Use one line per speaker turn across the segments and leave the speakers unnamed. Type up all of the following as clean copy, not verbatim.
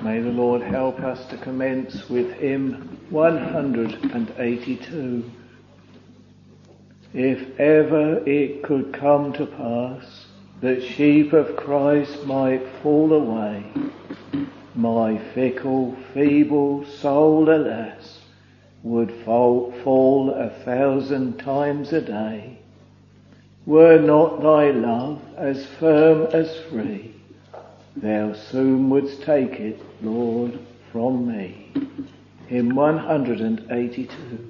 May the Lord help us to commence with hymn 182. If ever it could come to pass that sheep of Christ might fall away, my fickle, feeble soul, alas, would fall 1,000 times a day. Were not thy love as firm as free, thou soon wouldst take it, Lord, from me. Hymn 182.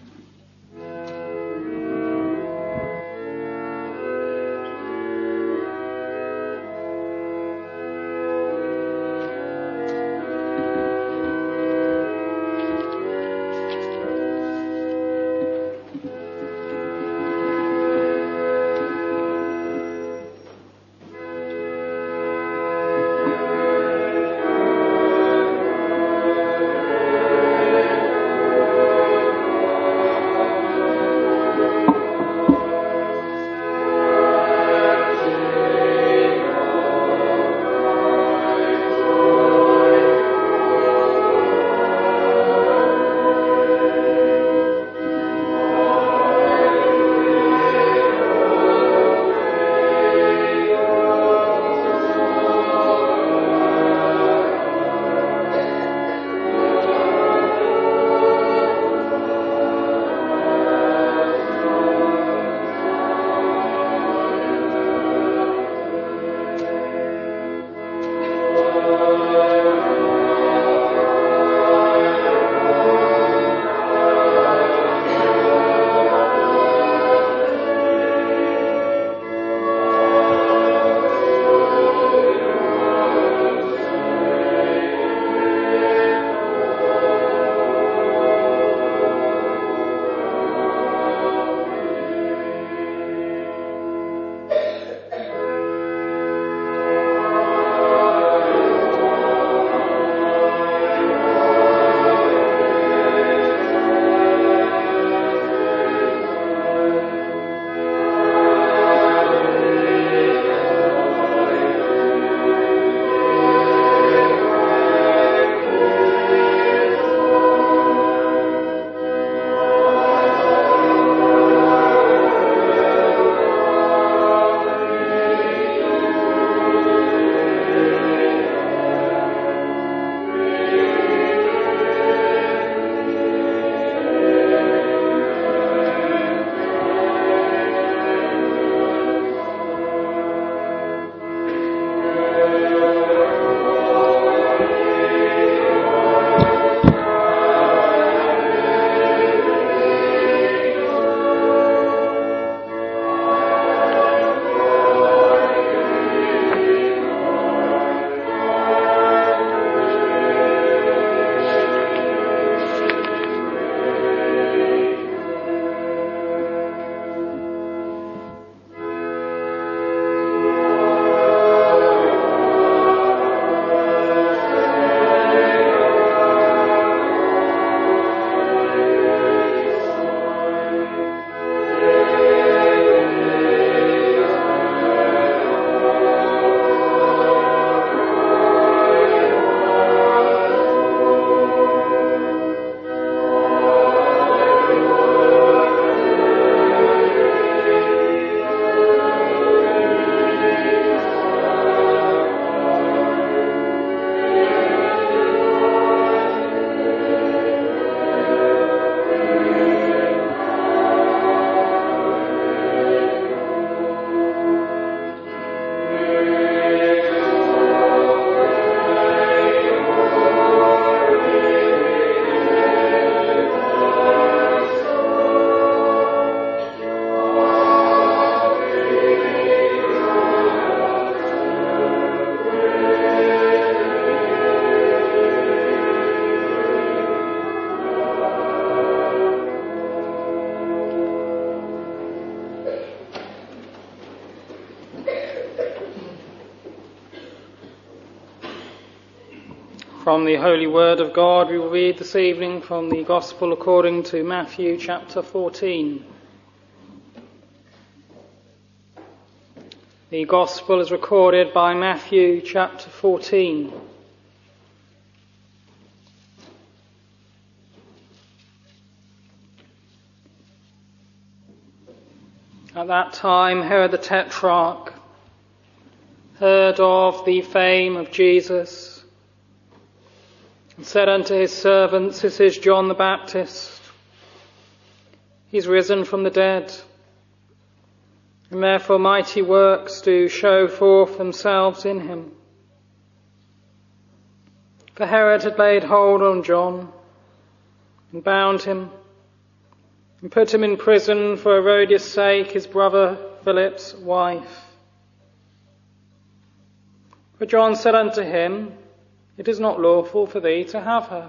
From the Holy Word of God, we will read this evening from the Gospel according to Matthew chapter 14. The Gospel is recorded by Matthew chapter 14. At that time, Herod the Tetrarch heard of the fame of Jesus and said unto his servants, This is John the Baptist. He's risen from the dead, and therefore mighty works do show forth themselves in him. For Herod had laid hold on John and bound him and put him in prison for Herodias' sake, his brother Philip's wife. For John said unto him, It is not lawful for thee to have her.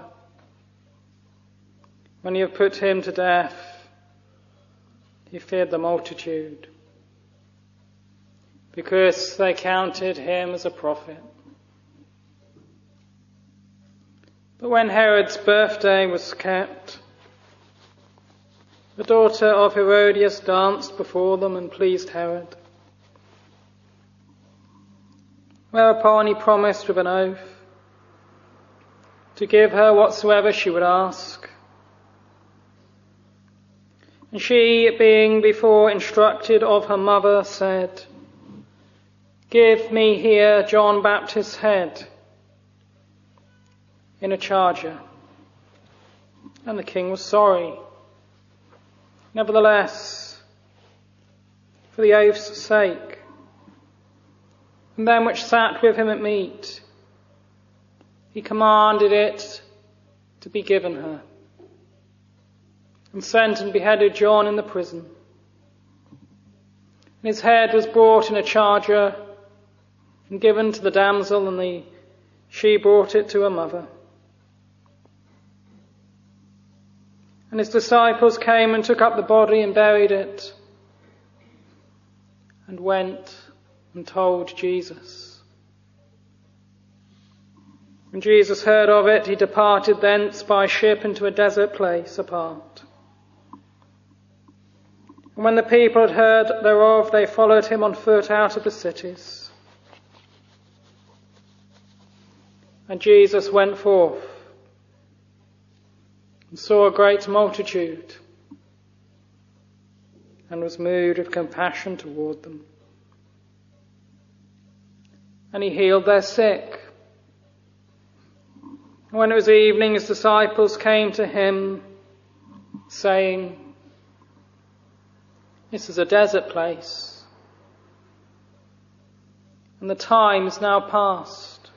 When he had put him to death, he feared the multitude, because they counted him as a prophet. But when Herod's birthday was kept, the daughter of Herodias danced before them and pleased Herod. Whereupon he promised with an oath to give her whatsoever she would ask. And she, being before instructed of her mother, said, Give me here John Baptist's head in a charger. And the king was sorry. Nevertheless, for the oath's sake, and them which sat with him at meat, he commanded it to be given her, and sent and beheaded John in the prison. And his head was brought in a charger and given to the damsel, and she brought it to her mother. And his disciples came and took up the body and buried it, and went and told Jesus. When Jesus heard of it, he departed thence by ship into a desert place apart. And when the people had heard thereof, they followed him on foot out of the cities. And Jesus went forth and saw a great multitude, and was moved with compassion toward them. And he healed their sick. And when it was evening, his disciples came to him, saying, This is a desert place, and the time is now past.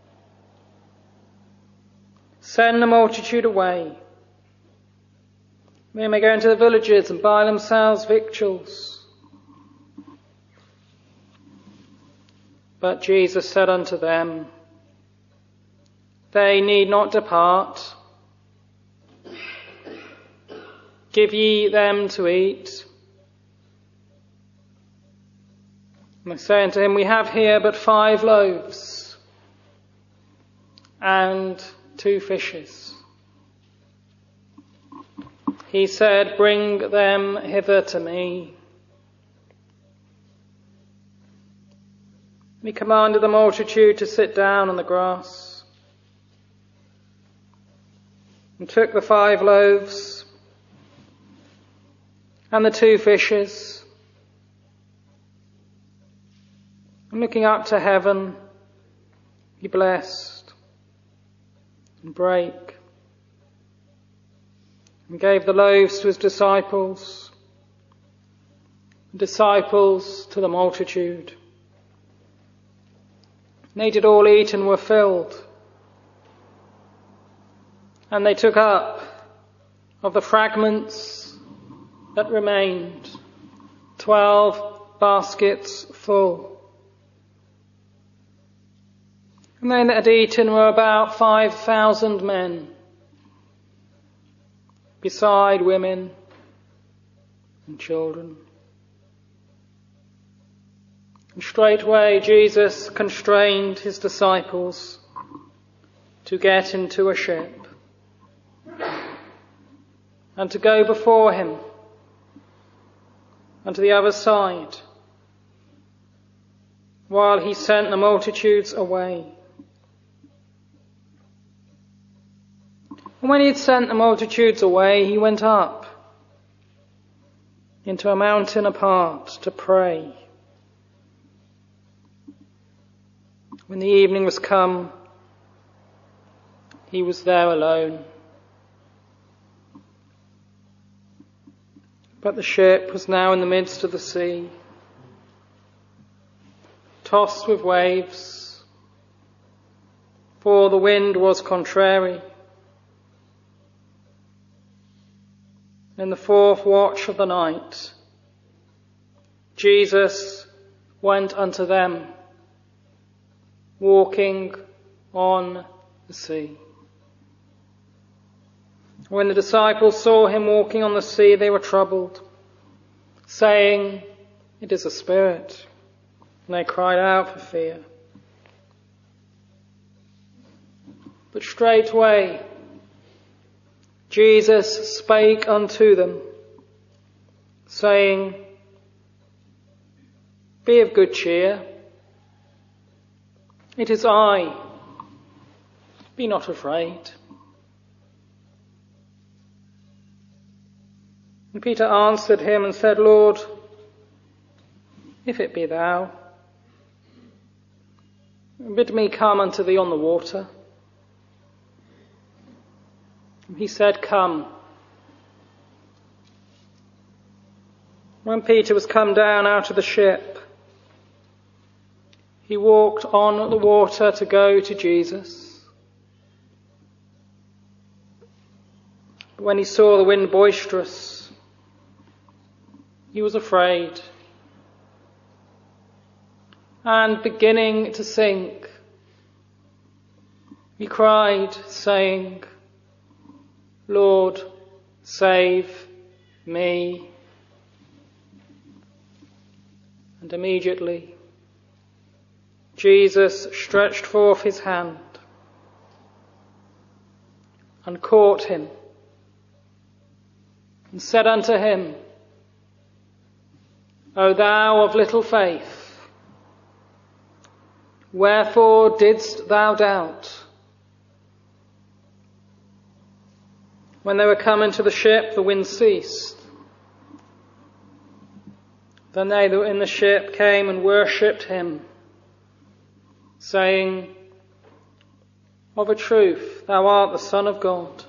Send the multitude away. They may go into the villages and buy themselves victuals. But Jesus said unto them, They need not depart. Give ye them to eat. And they say unto him, We have here but 5 loaves and 2 fishes. He said, Bring them hither to me. And he commanded the multitude to sit down on the grass, and took the 5 loaves and the 2 fishes, and looking up to heaven, he blessed and brake, and gave the loaves to his disciples, the disciples to the multitude. And they did all eat and were filled. And they took up of the fragments that remained 12 baskets full. And they that had eaten were about 5,000 men, beside women and children. And straightway Jesus constrained his disciples to get into a ship and to go before him unto the other side, while he sent the multitudes away. And when he had sent the multitudes away, he went up into a mountain apart to pray. When the evening was come, he was there alone. But the ship was now in the midst of the sea, tossed with waves, for the wind was contrary. In the fourth watch of the night, Jesus went unto them, walking on the sea. When the disciples saw him walking on the sea, they were troubled, saying, "It is a spirit." And they cried out for fear. But straightway Jesus spake unto them, saying, "Be of good cheer. It is I. Be not afraid." And Peter answered him and said, "Lord, if it be thou, bid me come unto thee on the water." And he said, "Come." When Peter was come down out of the ship, he walked on the water to go to Jesus. But when he saw the wind boisterous, he was afraid, and beginning to sink, he cried, saying, "Lord, save me." And immediately Jesus stretched forth his hand and caught him and said unto him, "O thou of little faith, wherefore didst thou doubt?" When they were come into the ship, the wind ceased. Then they that were in the ship came and worshipped him, saying, "Of a truth, thou art the Son of God."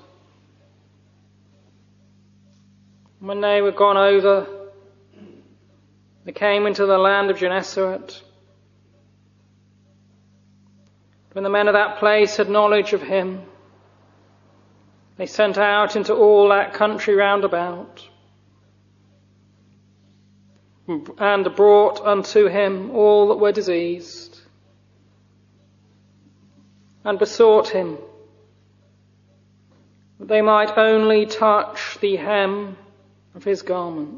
When they were gone over, they came into the land of Gennesaret. When the men of that place had knowledge of him, they sent out into all that country round about, and brought unto him all that were diseased, and besought him that they might only touch the hem of his garment.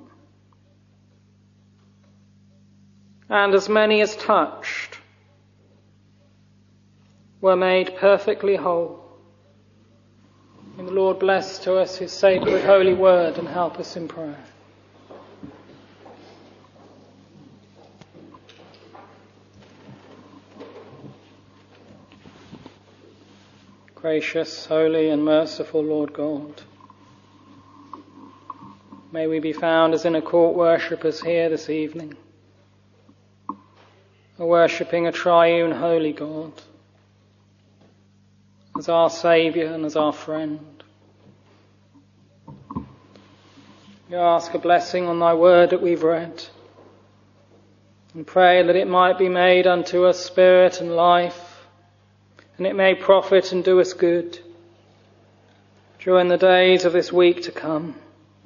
And as many as touched were made perfectly whole. May the Lord bless to us his sacred holy word and help us in prayer. Gracious, holy and merciful Lord God, may we be found as inner court worshippers here this evening, worshipping a triune holy God, as our Saviour and as our friend. We ask a blessing on thy word that we've read, and pray that it might be made unto us spirit and life, and it may profit and do us good during the days of this week to come.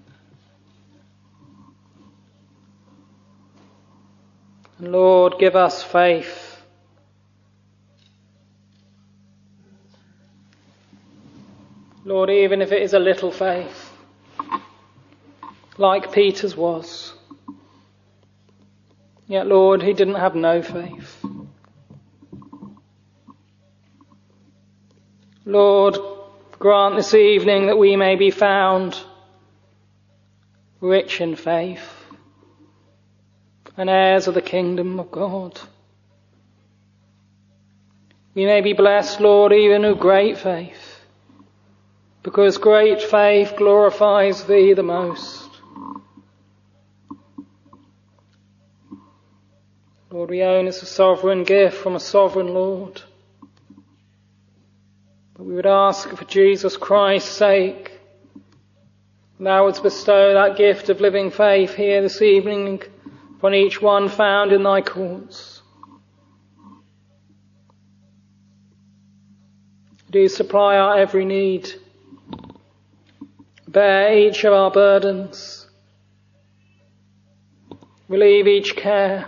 And Lord, give us faith. Lord, even if it is a little faith, like Peter's was. Yet, Lord, he didn't have no faith. Lord, grant this evening that we may be found rich in faith and heirs of the kingdom of God. We may be blessed, Lord, even with great faith, because great faith glorifies thee the most. Lord, we own it's a sovereign gift from a sovereign Lord. But we would ask for Jesus Christ's sake, thou wouldst bestow that gift of living faith here this evening upon each one found in thy courts. Do supply our every need. Bear each of our burdens. Relieve each care.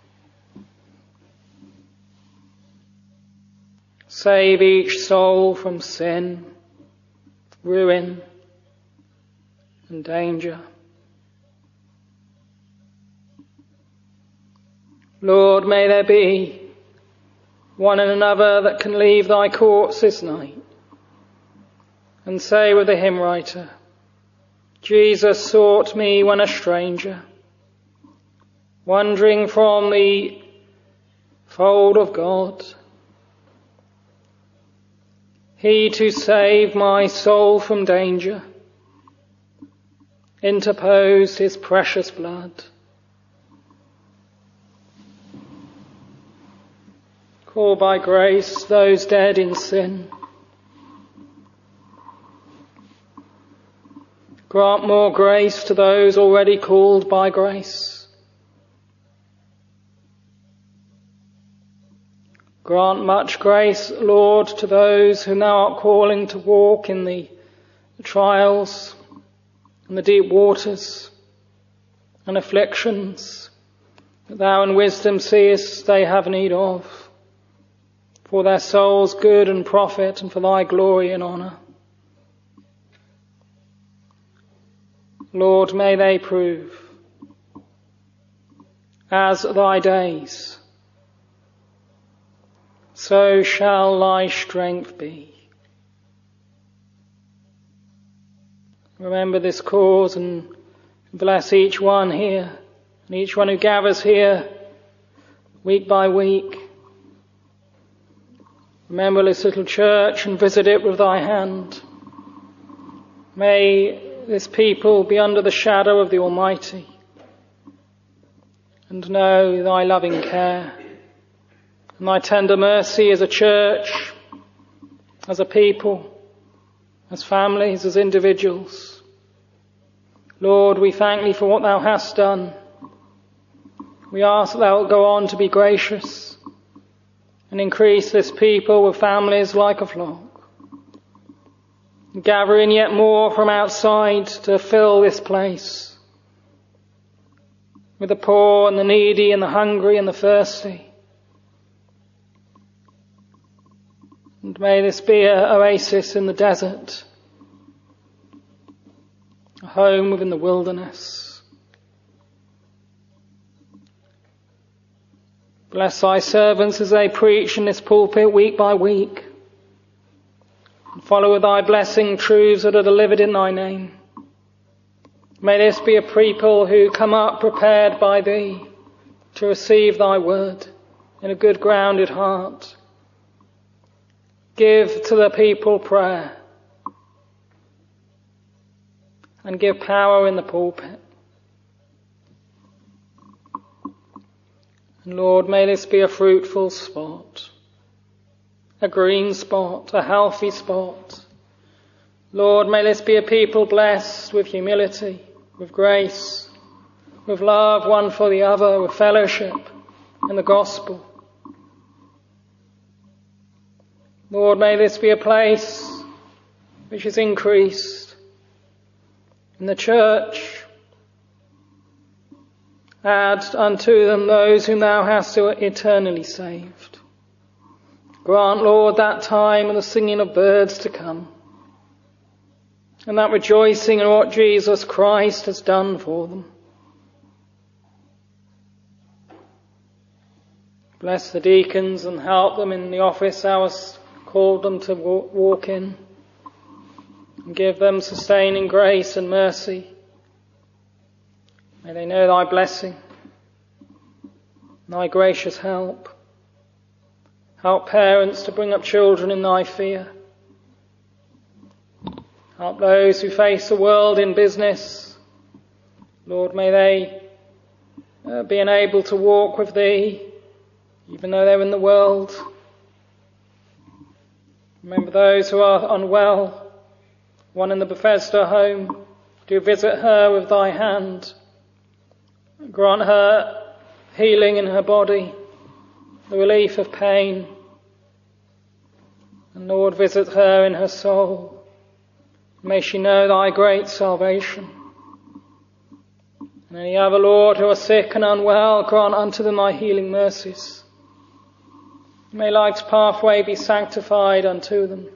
Save each soul from sin, ruin, and danger. Lord, may there be one and another that can leave thy courts this night and say with the hymn writer, Jesus sought me when a stranger, wandering from the fold of God. He to save my soul from danger interposed his precious blood. Call by grace those dead in sin. Grant more grace to those already called by grace. Grant much grace, Lord, to those who now are calling to walk in the trials and the deep waters and afflictions that thou in wisdom seest they have need of, for their soul's good and profit and for thy glory and honour. Lord, may they prove, as thy days, so shall thy strength be. Remember this cause and bless each one here and each one who gathers here week by week. Remember this little church and visit it with thy hand. May this people be under the shadow of the Almighty and know thy loving care and thy tender mercy as a church, as a people, as families, as individuals. Lord, we thank thee for what thou hast done. We ask that thou wilt go on to be gracious and increase this people with families like a flock. Gather in yet more from outside to fill this place with the poor and the needy and the hungry and the thirsty. And may this be an oasis in the desert, a home within the wilderness. Bless thy servants as they preach in this pulpit week by week. And follow with thy blessing truths that are delivered in thy name. May this be a people who come up prepared by thee to receive thy word in a good grounded heart. Give to the people prayer and give power in the pulpit. And Lord, may this be a fruitful spot, a green spot, a healthy spot. Lord, may this be a people blessed with humility, with grace, with love one for the other, with fellowship and the gospel. Lord, may this be a place which is increased in the church. Add unto them those whom thou hast eternally saved. Grant, Lord, that time and the singing of birds to come, and that rejoicing in what Jesus Christ has done for them. Bless the deacons and help them in the office thou hast called them to walk in, and give them sustaining grace and mercy. May they know thy blessing, thy gracious help. Help parents to bring up children in thy fear. Help those who face the world in business. Lord, may they be enabled to walk with thee even though they're in the world. Remember those who are unwell, one in the Bethesda home. Do visit her with thy hand. Grant her healing in her body, the relief of pain. And Lord, visit her in her soul. May she know thy great salvation. And any other, Lord, who are sick and unwell, grant unto them thy healing mercies. May life's pathway be sanctified unto them.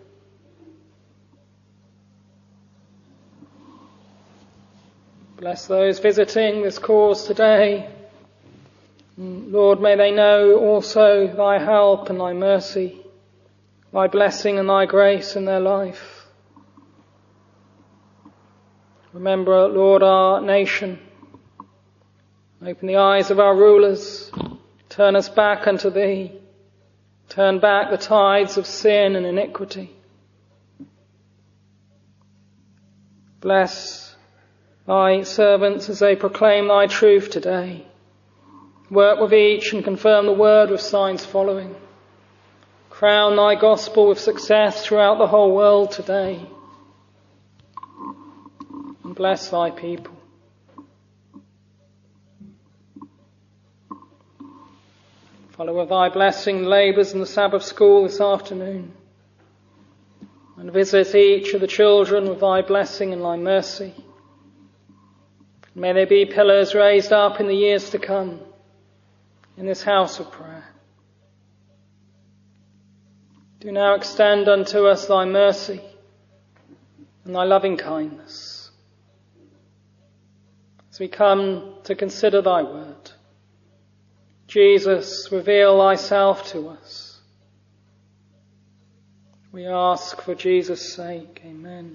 Bless those visiting this cause today. Lord, may they know also thy help and thy mercy, thy blessing and thy grace in their life. Remember, Lord, our nation. Open the eyes of our rulers. Turn us back unto thee. Turn back the tides of sin and iniquity. Bless thy servants as they proclaim thy truth today. Work with each and confirm the word with signs following. Crown thy gospel with success throughout the whole world today. And bless thy people. Follow with thy blessing the labours in the Sabbath school this afternoon. And visit each of the children with thy blessing and thy mercy. May they be pillars raised up in the years to come in this house of prayer. Do now extend unto us thy mercy and thy loving kindness as we come to consider thy word. Jesus, reveal thyself to us. We ask for Jesus' sake. Amen.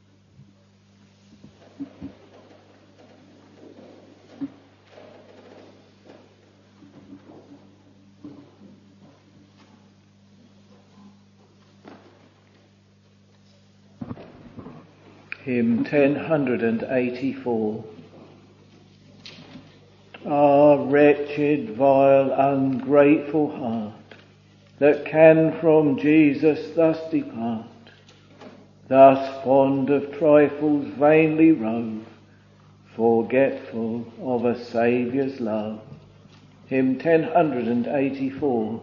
Hymn 1084. Ah, wretched, vile, ungrateful heart, that can from Jesus thus depart, thus fond of trifles vainly rove, forgetful of a Saviour's love. Hymn 1084.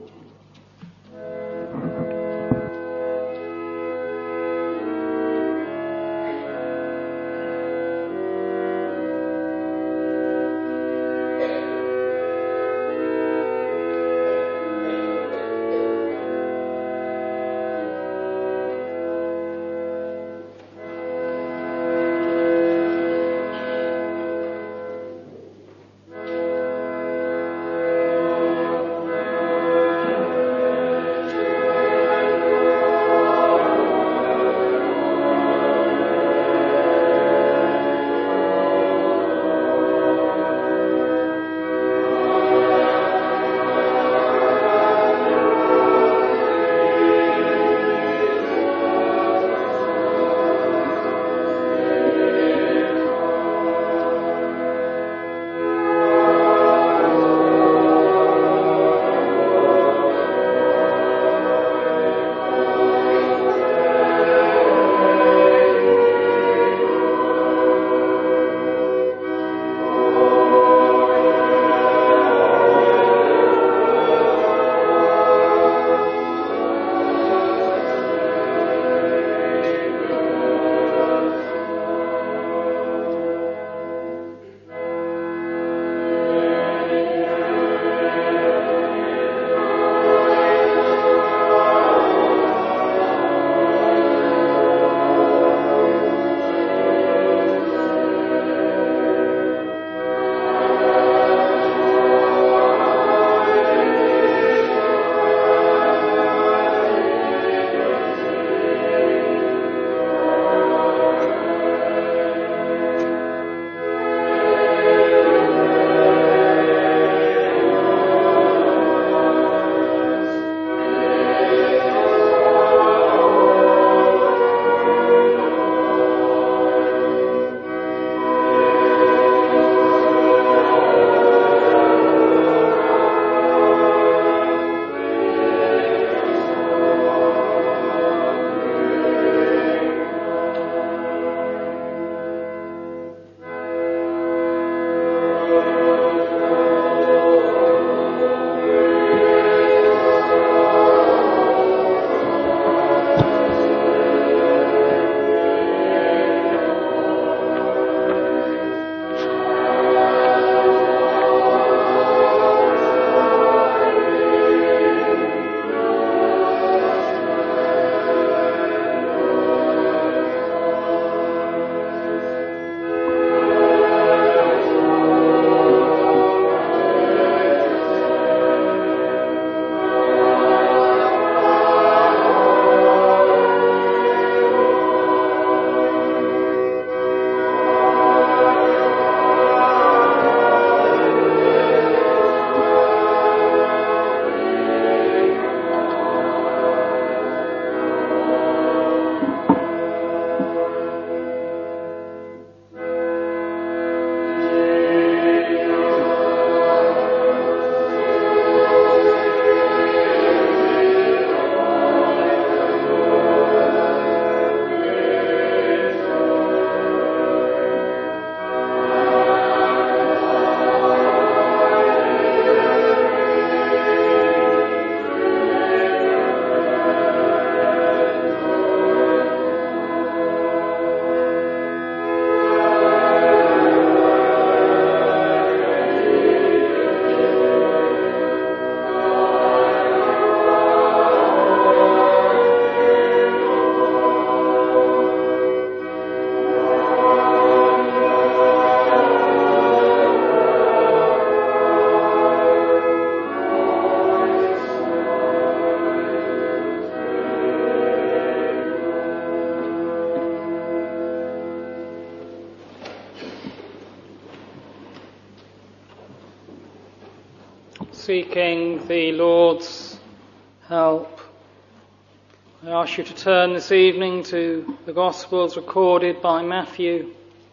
seeking the Lord's help. I ask you to turn this evening to the Gospels recorded by Matthew,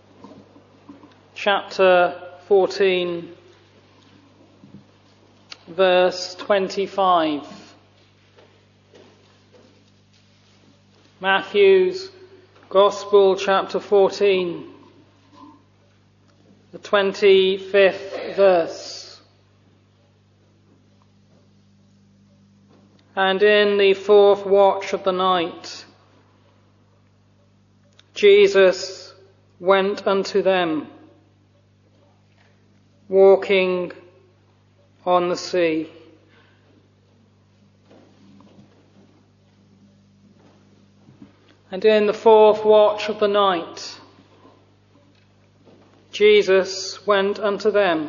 chapter 14, verse 25. Matthew's Gospel, chapter 14, the 25th verse. And in the fourth watch of the night, Jesus went unto them, walking on the sea. And in the fourth watch of the night, Jesus went unto them,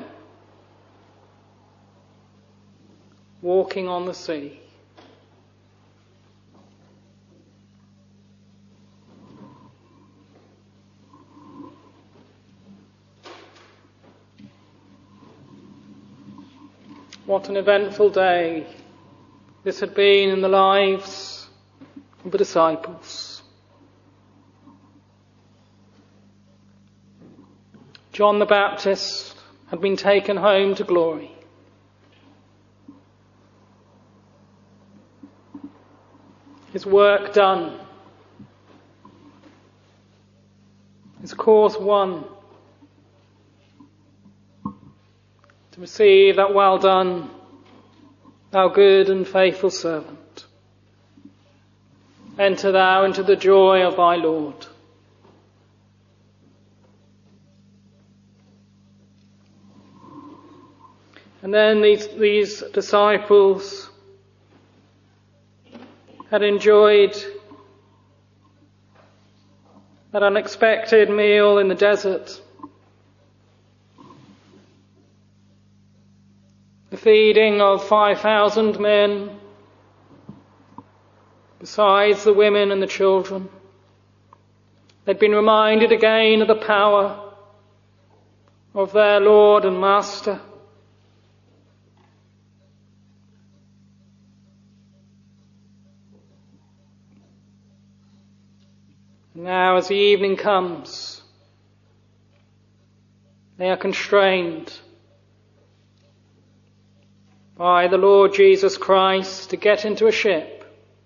walking on the sea. What an eventful day this had been in the lives of the disciples. John the Baptist had been taken home to glory. His work done. His cause won. To receive that well done, thou good and faithful servant. Enter thou into the joy of thy Lord. And then these disciples had enjoyed that unexpected meal in the desert. The feeding of 5,000 men, besides the women and the children. They'd been reminded again of the power of their Lord and Master. Now, as the evening comes, they are constrained by the Lord Jesus Christ to get into a ship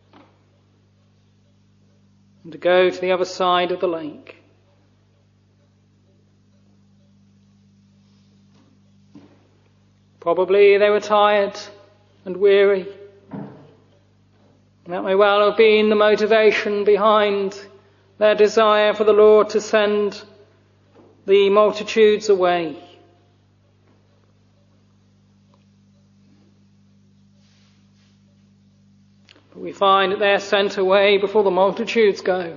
and to go to the other side of the lake. Probably they were tired and weary. That may well have been the motivation behind their desire for the Lord to send the multitudes away. But we find that they're sent away before the multitudes go.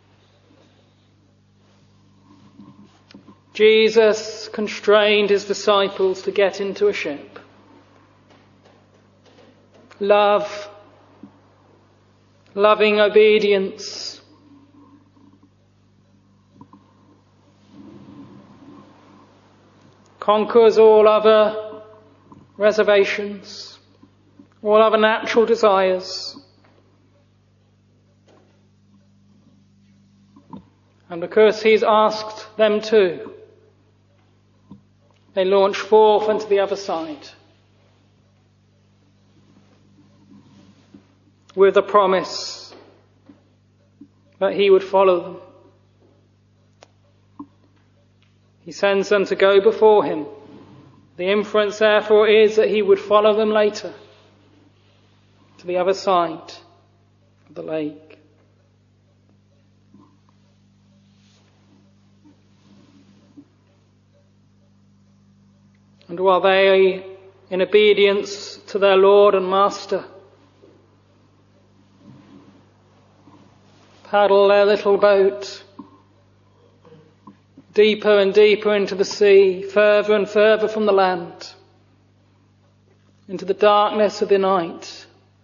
Jesus constrained his disciples to get into a ship. Loving obedience, conquers all other reservations, all other natural desires. And because he's asked them to, they launch forth into the other side with the promise that he would follow them. He sends them to go before him. The inference, therefore, is that he would follow them later to the other side of the lake. And while they, in obedience to their Lord and Master, paddle their little boat deeper and deeper into the sea, further and further from the land, into the darkness of the night,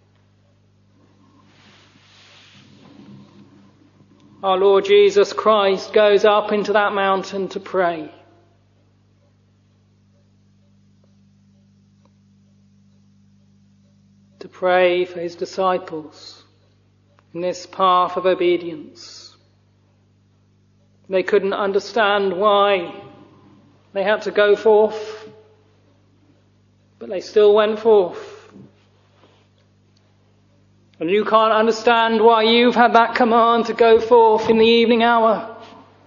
our Lord Jesus Christ goes up into that mountain to pray. pray for his disciples in this path of obedience. They couldn't understand why they had to go forth, but they still went forth. And you can't understand why you've had that command to go forth in the evening hour,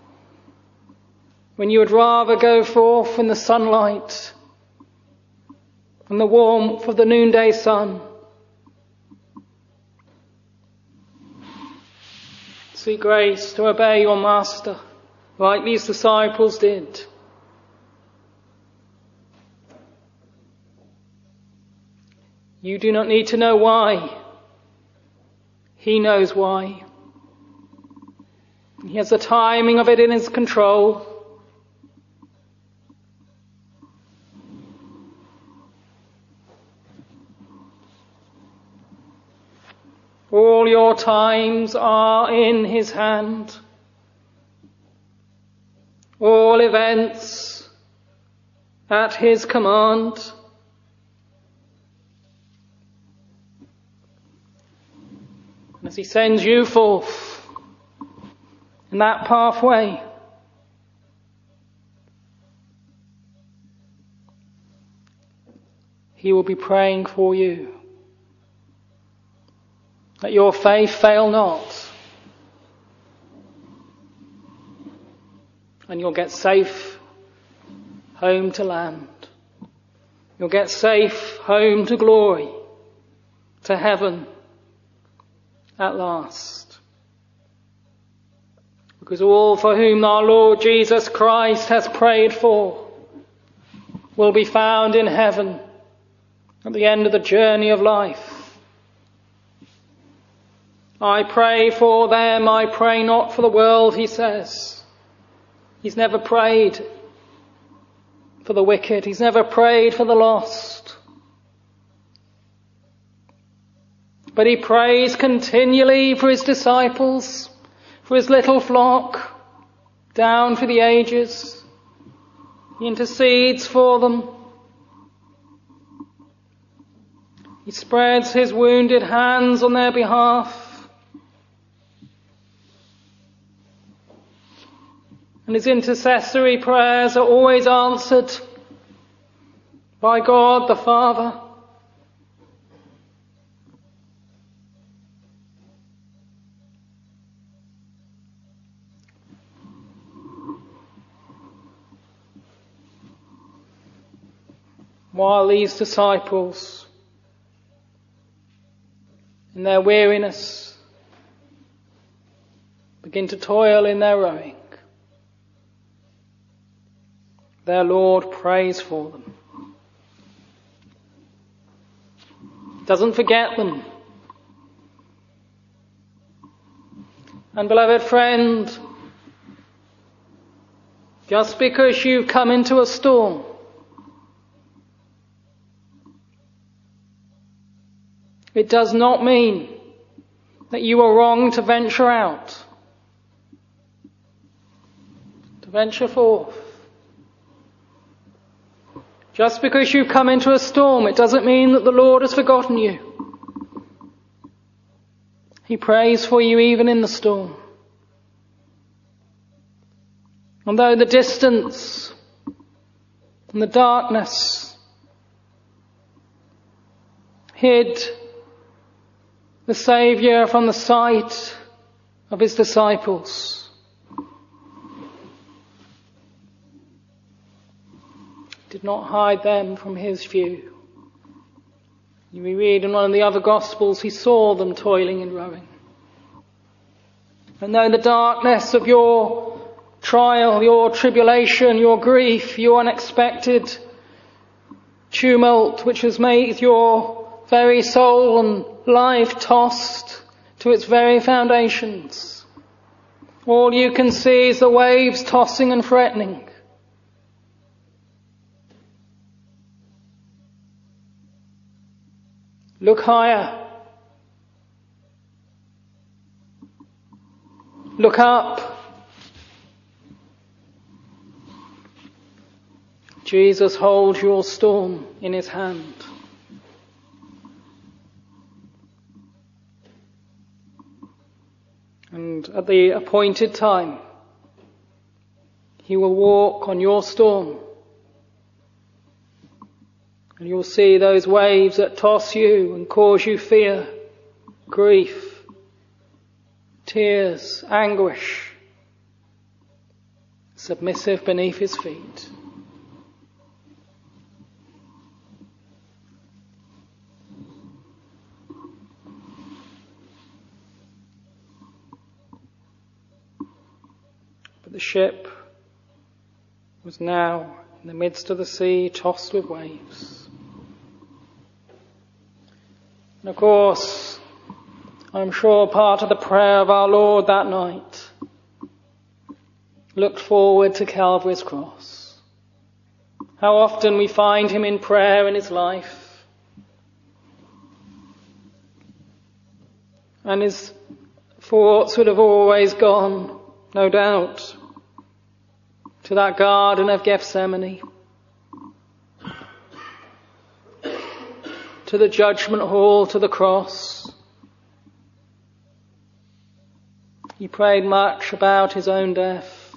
when you would rather go forth in the sunlight and the warmth of the noonday sun. Seek grace to obey your Master, like these disciples did. You do not need to know why. He knows why. He has the timing of it in his control. All your times are in his hand. All events at his command. As he sends you forth in that pathway, he will be praying for you. Let your faith fail not, and you'll get safe home to land. You'll get safe home to glory, to heaven at last. Because all for whom our Lord Jesus Christ has prayed for will be found in heaven at the end of the journey of life. I pray for them, I pray not for the world, he says. He's never prayed for the wicked, he's never prayed for the lost. But he prays continually for his disciples, for his little flock, down through the ages. He intercedes for them. He spreads his wounded hands on their behalf. And his intercessory prayers are always answered by God the Father. While these disciples, in their weariness, begin to toil in their rowing, their Lord prays for them. Doesn't forget them. And beloved friend, just because you've come into a storm, it does not mean that you are wrong to venture out, to venture forth. Just because you come into a storm, it doesn't mean that the Lord has forgotten you. He prays for you even in the storm. And though the distance and the darkness hid the Saviour from the sight of his disciples, did not hide them from his view. We read in one of the other Gospels, he saw them toiling and rowing. And though the darkness of your trial, your tribulation, your grief, your unexpected tumult, which has made your very soul and life tossed to its very foundations, all you can see is the waves tossing and threatening. Look higher. Look up. Jesus holds your storm in his hand. And at the appointed time, he will walk on your storm. And you'll see those waves that toss you and cause you fear, grief, tears, anguish, submissive beneath his feet. But the ship was now in the midst of the sea, tossed with waves. And of course, I'm sure part of the prayer of our Lord that night looked forward to Calvary's cross. How often we find him in prayer in his life. And his thoughts would have always gone, no doubt, to that Garden of Gethsemane, to the judgment hall, to the cross. He prayed much about his own death.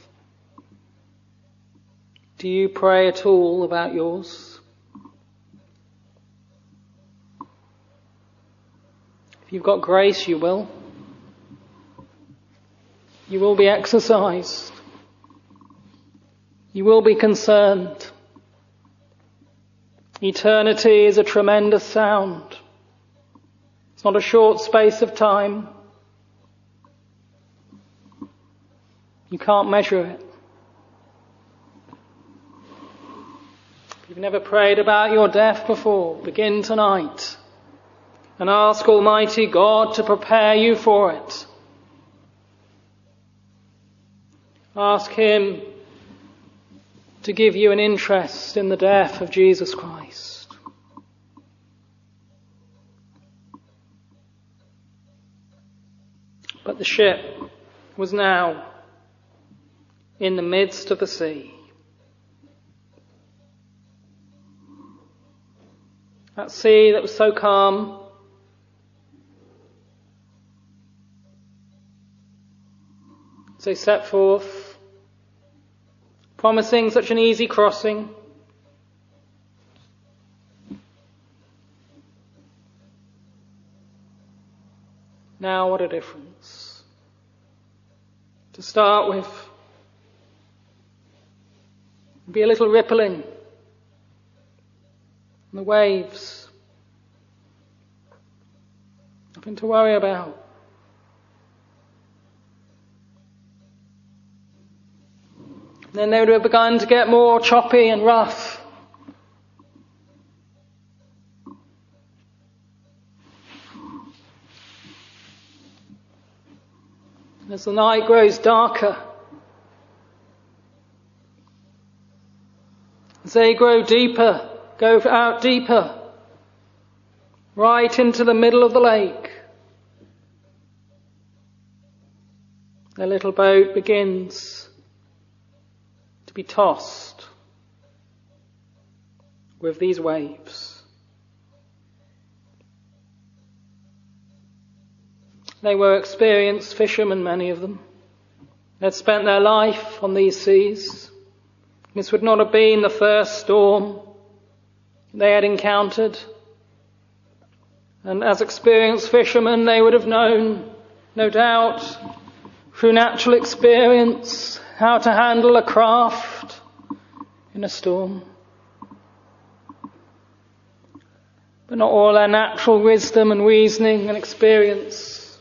Do you pray at all about yours? If you've got grace, you will. You will be exercised. You will be concerned. Eternity is a tremendous sound. It's not a short space of time. You can't measure it. If you've never prayed about your death before, begin tonight and ask Almighty God to prepare you for it. Ask him to give you an interest in the death of Jesus Christ. But the ship was now in the midst of the sea. That sea that was so calm, as they set forth, promising such an easy crossing. Now what a difference. To start with, be a little rippling in the waves. Nothing to worry about. Then they would have begun to get more choppy and rough. As the night grows darker, as they grow deeper, go out deeper, right into the middle of the lake, their little boat begins to be tossed with these waves. They were experienced fishermen, many of them. They'd spent their life on these seas. This would not have been the first storm they had encountered. And as experienced fishermen, they would have known, no doubt, through natural experience, how to handle a craft in a storm. But not all their natural wisdom and reasoning and experience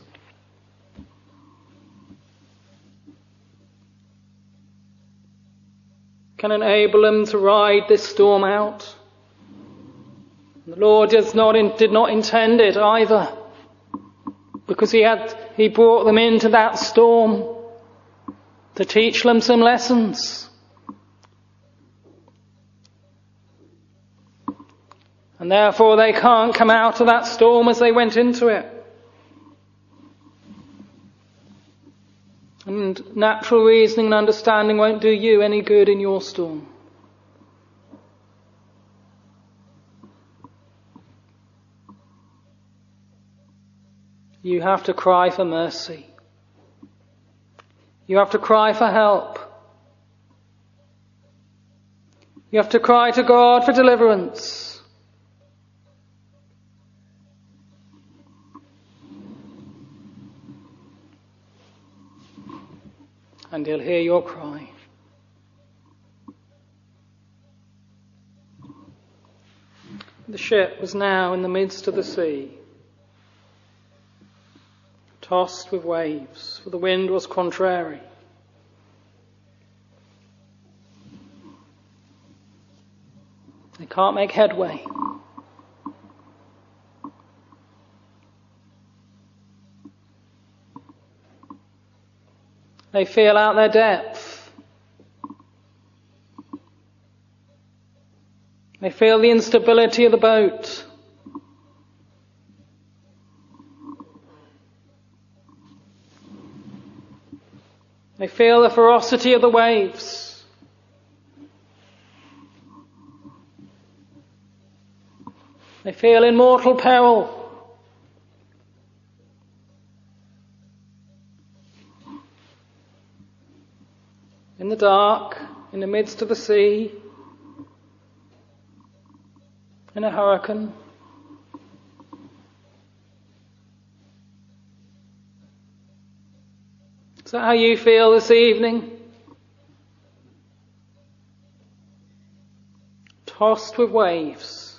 can enable them to ride this storm out. The Lord did not intend it either, because He brought them into that storm to teach them some lessons. And therefore they can't come out of that storm as they went into it. And natural reasoning and understanding won't do you any good in your storm. You have to cry for mercy. You have to cry for help. You have to cry to God for deliverance. And he'll hear your cry. The ship was now in the midst of the sea, tossed with waves, for the wind was contrary. They can't make headway. They feel out their depth. They feel the instability of the boat. They feel the ferocity of the waves. They feel in mortal peril. In the dark, in the midst of the sea, in a hurricane. Is that how you feel this evening? Tossed with waves.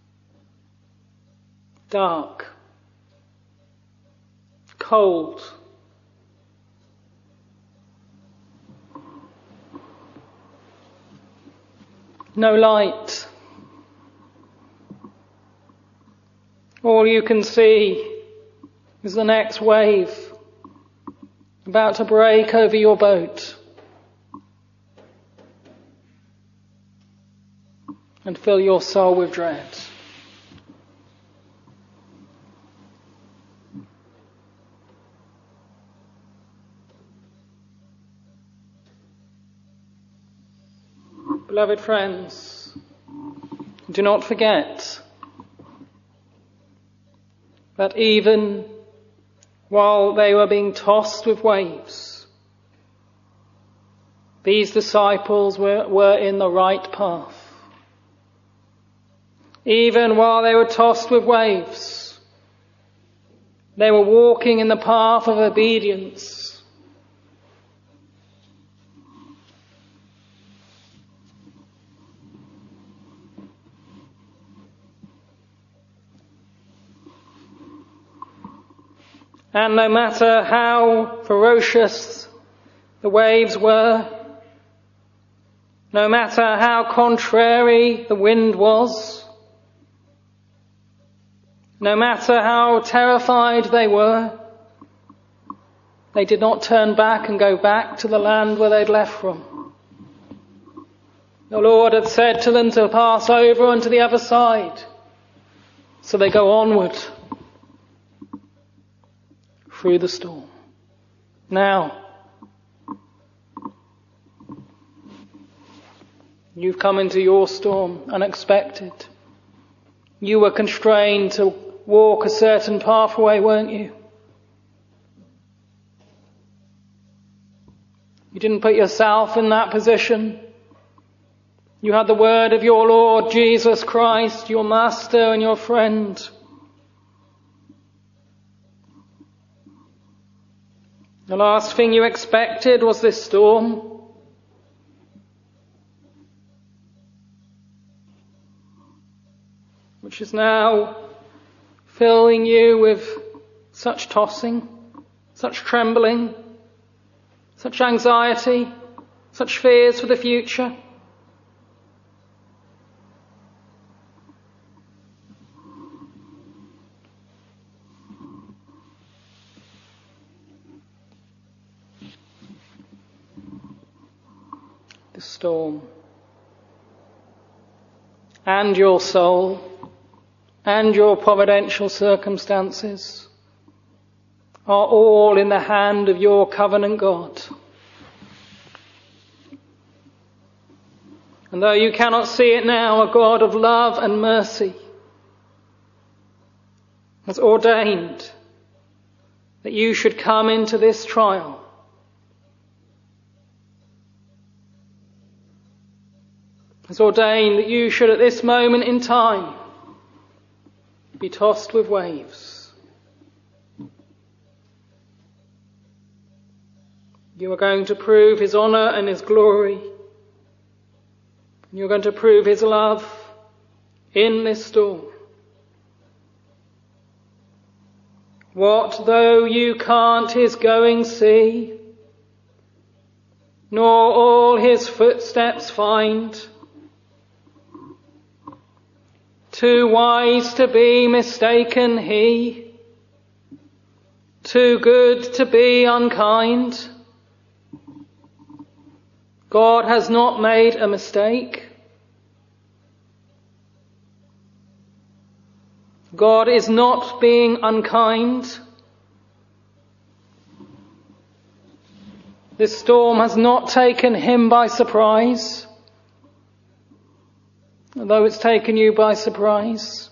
Dark. Cold. No light. All you can see is the next wave about to break over your boat and fill your soul with dread. Beloved friends, do not forget that even while they were being tossed with waves, these disciples were in the right path. Even while they were tossed with waves, they were walking in the path of obedience. And no matter how ferocious the waves were, no matter how contrary the wind was, no matter how terrified they were, they did not turn back and go back to the land where they'd left from. The Lord had said to them to pass over onto the other side, so they go onward through the storm. Now, you've come into your storm unexpected. You were constrained to walk a certain pathway, weren't you? You didn't put yourself in that position. You had the word of your Lord Jesus Christ, your master and your friend. The last thing you expected was this storm. Which is now filling you with such tossing, such trembling, such anxiety, such fears for the future. The storm and your soul and your providential circumstances are all in the hand of your covenant God. And though you cannot see it now, a God of love and mercy has ordained that you should come into this trial has ordained that you should at this moment in time be tossed with waves. You are going to prove his honour and his glory. You're going to prove his love in this storm. What though you can't his going see, nor all his footsteps find? Too wise to be mistaken he, too good to be unkind. God has not made a mistake. God is not being unkind. This storm has not taken him by surprise, although it's taken you by surprise.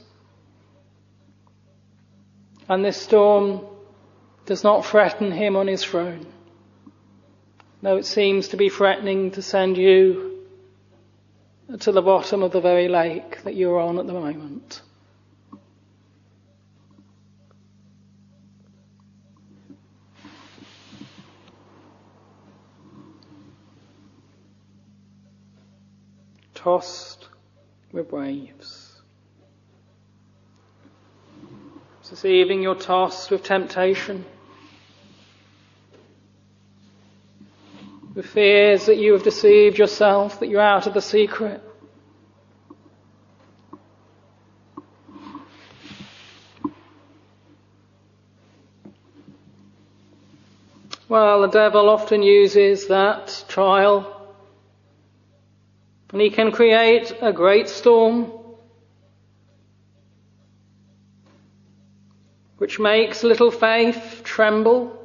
And this storm does not threaten him on his throne, though it seems to be threatening to send you to the bottom of the very lake that you're on at the moment. Tossed with waves. This evening you're tossed with temptation, with fears that you have deceived yourself, that you're out of the secret. Well, the devil often uses that trial, and he can create a great storm which makes little faith tremble.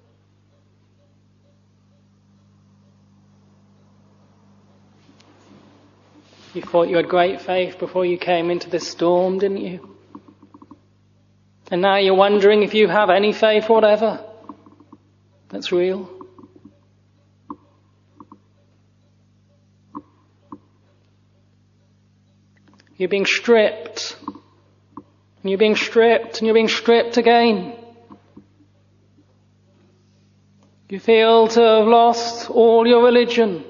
You thought you had great faith before you came into this storm, didn't you? And now you're wondering if you have any faith whatever that's real. You're being stripped, and you're being stripped, and you're being stripped again. You feel to have lost all your religion.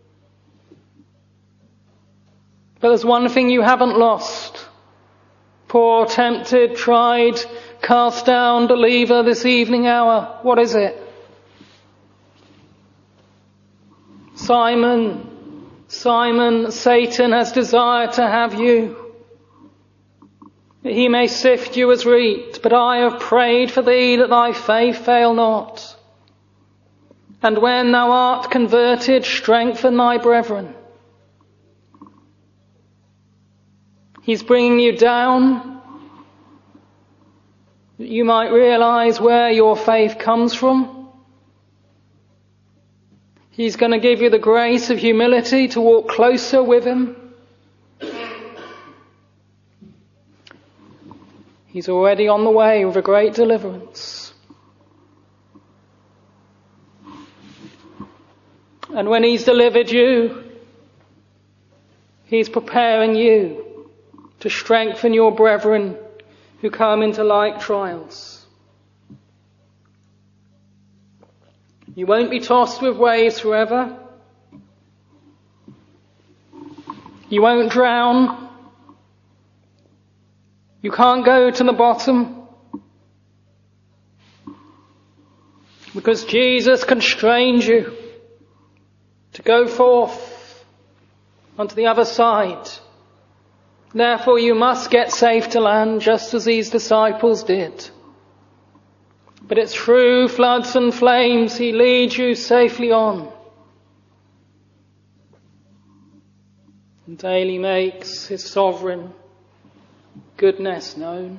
But there's one thing you haven't lost. Poor, tempted, tried, cast down believer this evening hour. What is it? Simon, Simon, Satan has desired to have you, that he may sift you as wheat, but I have prayed for thee that thy faith fail not. And when thou art converted, strengthen thy brethren. He's bringing you down, that you might realize where your faith comes from. He's going to give you the grace of humility to walk closer with him. He's already on the way with a great deliverance. And when he's delivered you, he's preparing you to strengthen your brethren who come into like trials. You won't be tossed with waves forever. You won't drown. You can't go to the bottom, because Jesus constrained you to go forth onto the other side. Therefore you must get safe to land, just as these disciples did. But it's through floods and flames he leads you safely on, and daily makes his sovereign goodness known.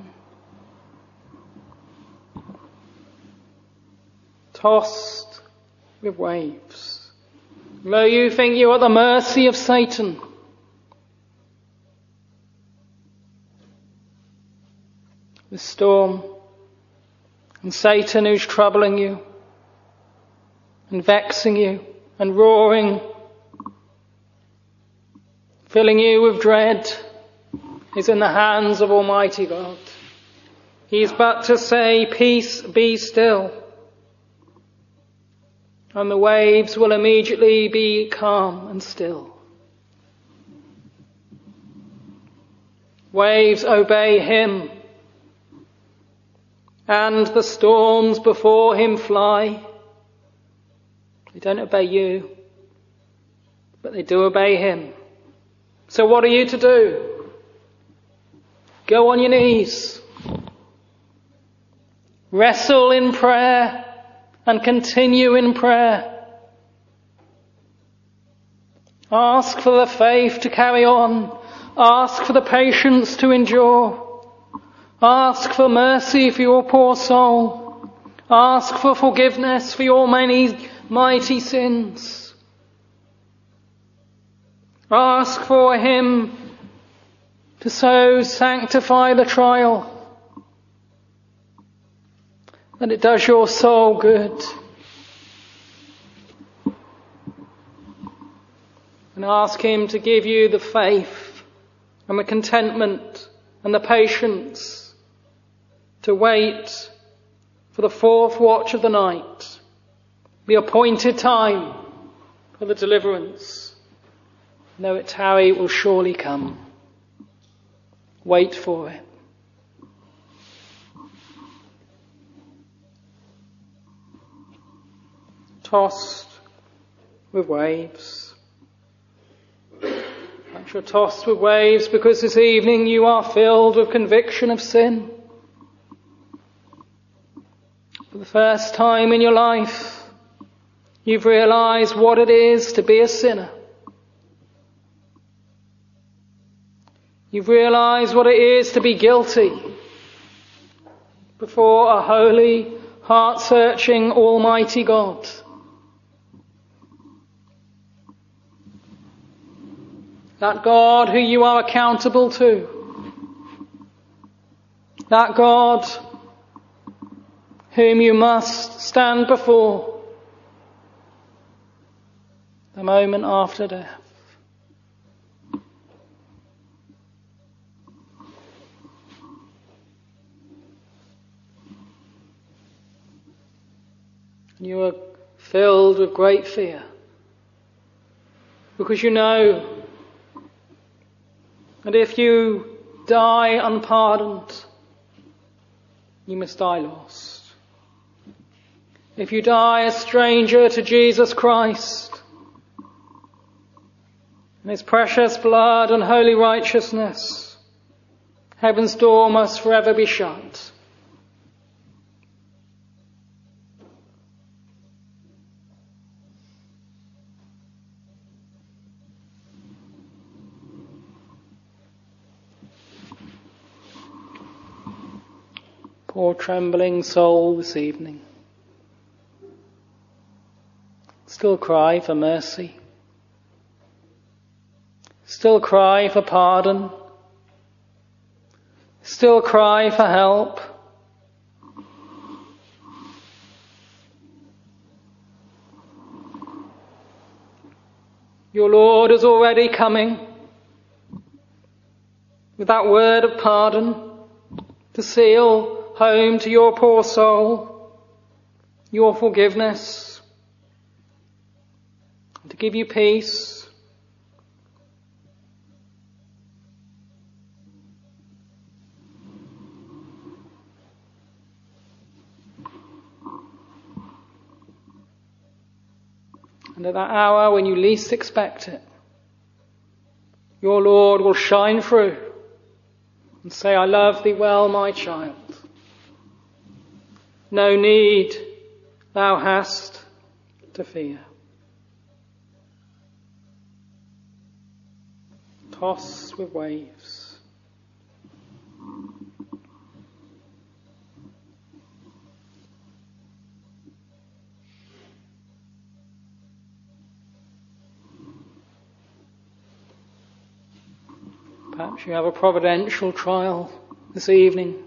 Tossed with waves. Lo, you think you are at the mercy of Satan. The storm, and Satan who's troubling you and vexing you and roaring filling you with dread, is in the hands of Almighty God. He's but to say, "Peace, be still," and the waves will immediately be calm and still. Waves obey him, and the storms before him fly. They don't obey you, but they do obey him. So what are you to do? Go on your knees. Wrestle in prayer and continue in prayer. Ask for the faith to carry on. Ask for the patience to endure. Ask for mercy for your poor soul. Ask for forgiveness for your many mighty sins. Ask for him to so sanctify the trial that it does your soul good. And ask him to give you the faith and the contentment and the patience to wait for the fourth watch of the night, the appointed time for the deliverance. Though it tarry, it will surely come. Wait for it. Tossed with waves. Perhaps you're tossed with waves because this evening you are filled with conviction of sin. For the first time in your life, you've realized what it is to be a sinner. You've realized what it is to be guilty before a holy, heart-searching, almighty God. That God who you are accountable to. That God whom you must stand before the moment after death. You are filled with great fear because you know that if you die unpardoned, you must die lost. If you die a stranger to Jesus Christ and his precious blood and holy righteousness, heaven's door must forever be shut. Poor trembling soul this evening. Still cry for mercy. Still cry for pardon. Still cry for help. Your Lord is already coming with that word of pardon to seal home to your poor soul your forgiveness, to give you peace. And at that hour when you least expect it, your Lord will shine through and say, "I love thee well, my child. No need thou hast to fear." Tossed with waves. Perhaps you have a providential trial this evening.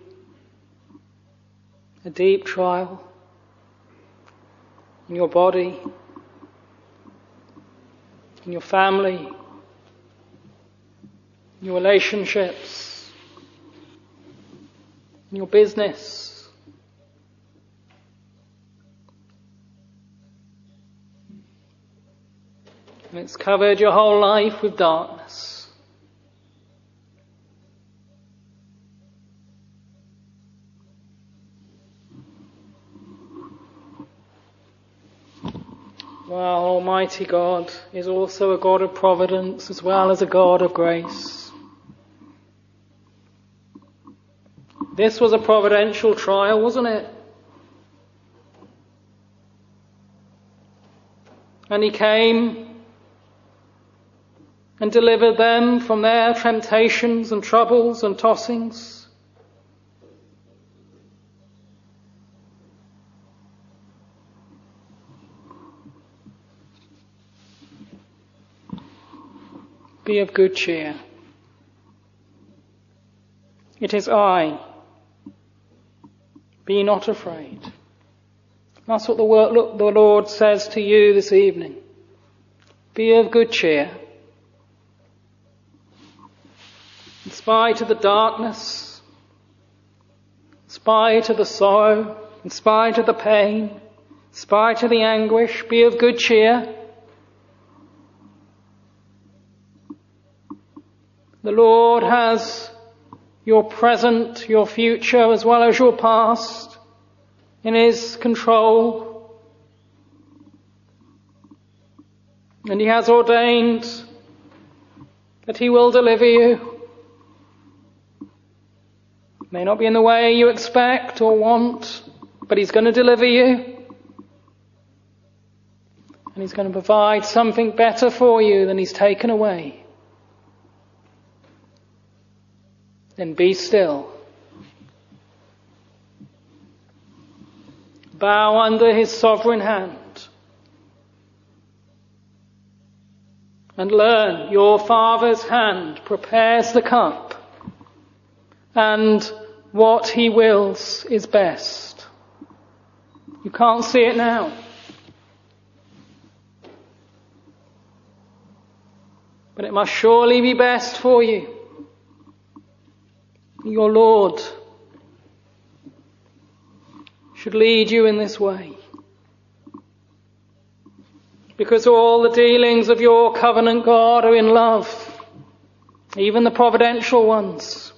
A deep trial in your body, in your family, your relationships, in your business. And it's covered your whole life with darkness. Well, Almighty God is also a God of providence as well as a God of grace. This was a providential trial, wasn't it? And he came and delivered them from their temptations and troubles and tossings. Be of good cheer. It is I. Be not afraid. That's what the Lord says to you this evening. Be of good cheer. In spite of the darkness, in spite of the sorrow, in spite of the pain, in spite of the anguish, be of good cheer. The Lord has your present, your future, as well as your past in His control. And He has ordained that He will deliver you. It may not be in the way you expect or want, but He's going to deliver you. And He's going to provide something better for you than He's taken away. Then be still. Bow under His sovereign hand. And learn your Father's hand prepares the cup. And what He wills is best. You can't see it now. But it must surely be best for you. Your Lord should lead you in this way. Because all the dealings of your covenant God are in love, even the providential ones.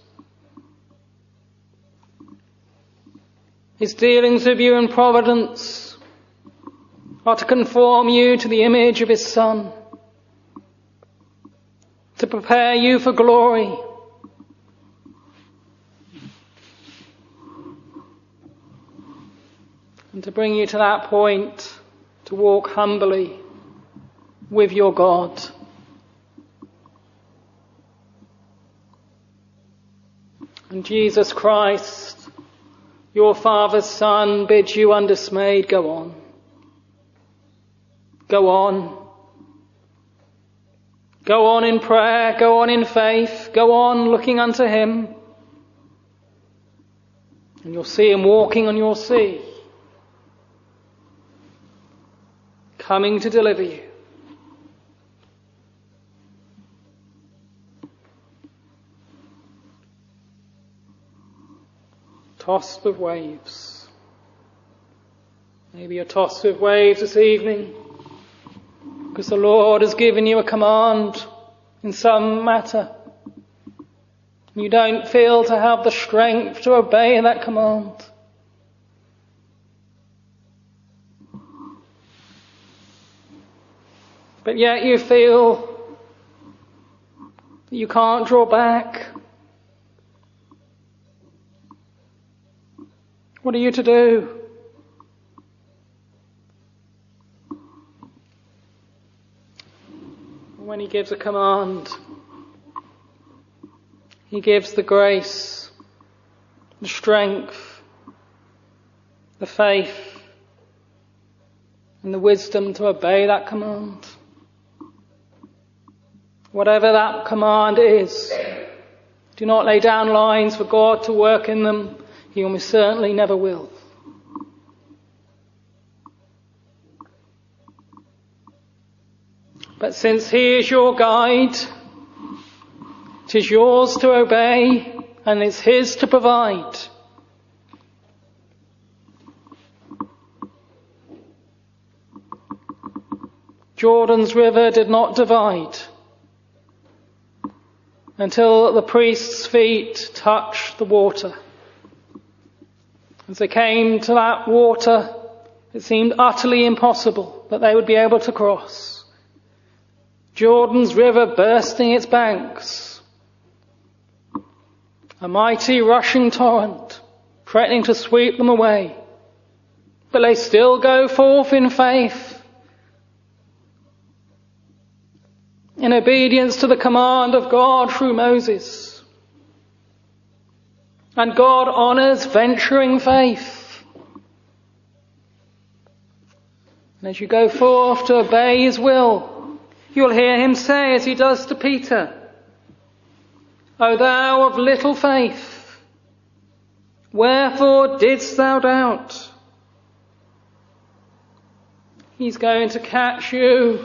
His dealings with you in providence are to conform you to the image of His Son, to prepare you for glory, and to bring you to that point to walk humbly with your God. And Jesus Christ, your Father's Son, bids you undismayed go on. Go on. Go on in prayer, go on in faith, go on looking unto Him. And you'll see Him walking on your sea, coming to deliver you. Tossed with waves. Maybe you're tossed with waves this evening because the Lord has given you a command in some matter. You don't feel to have the strength to obey that command. But yet you feel that you can't draw back. What are you to do? When He gives a command, He gives the grace, the strength, the faith, and the wisdom to obey that command. Whatever that command is, do not lay down lines for God to work in them. He almost certainly never will. But since He is your guide It is yours to obey, and it's his to provide. Jordan's river did not divide until the priest's feet touched the water. As they came to that water, it seemed utterly impossible that they would be able to cross. Jordan's river bursting its banks, a mighty rushing torrent threatening to sweep them away. But they still go forth in faith, in obedience to the command of God through Moses. And God honours venturing faith. And as you go forth to obey his will, you'll hear him say, as he does to Peter, O thou of little faith, wherefore didst thou doubt? He's going to catch you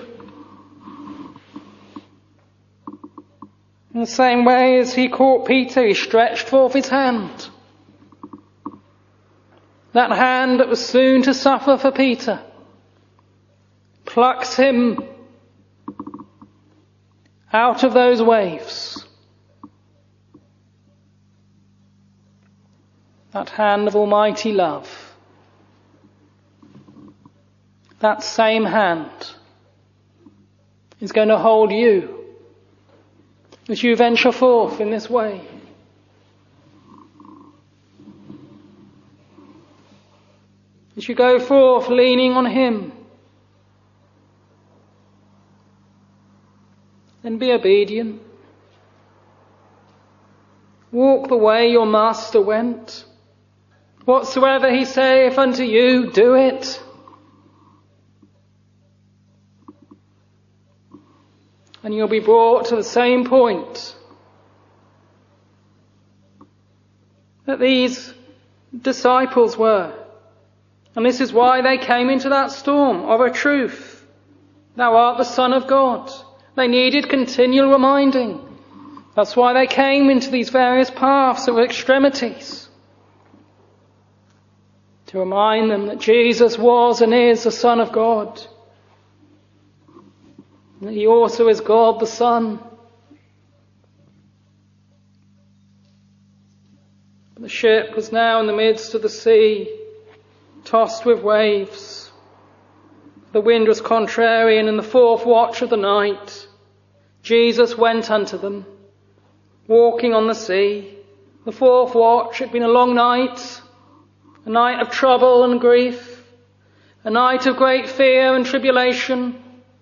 in the same way as he caught Peter. He stretched forth his hand. That hand that was soon to suffer for Peter plucks him out of those waves. That hand of almighty love. That same hand is going to hold you as you venture forth in this way. As you go forth leaning on him, then be obedient. Walk the way your master went. Whatsoever he saith unto you, do it. And you'll be brought to the same point that these disciples were. And this is why they came into that storm of a truth. Thou art the Son of God. They needed continual reminding. That's why they came into these various paths of extremities. To remind them that Jesus was and is the Son of God. And that he also is God the Son. The ship was now in the midst of the sea, tossed with waves. The wind was contrary, and in the fourth watch of the night, Jesus went unto them, walking on the sea. The fourth watch had been a long night, a night of trouble and grief, a night of great fear and tribulation.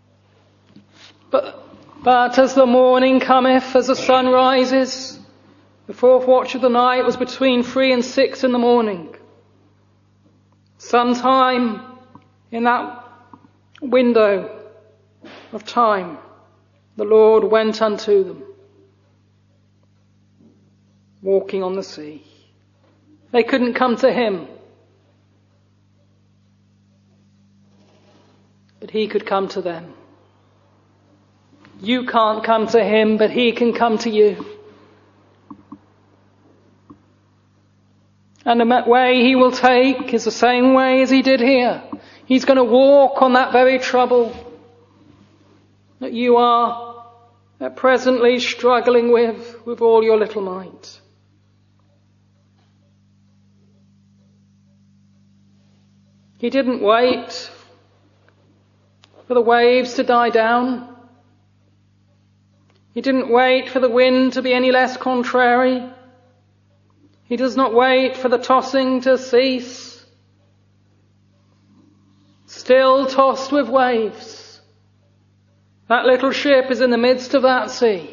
But as the morning cometh, as the sun rises, the fourth watch of the night was between 3 and 6 in the morning. Sometime in that window of time, the Lord went unto them, walking on the sea. They couldn't come to him, but he could come to them. You can't come to him, but he can come to you. And the way he will take is the same way as he did here. He's going to walk on that very trouble that you are presently struggling with all your little might. He didn't wait for the waves to die down. He didn't wait for the wind to be any less contrary. He does not wait for the tossing to cease. Still tossed with waves, that little ship is in the midst of that sea.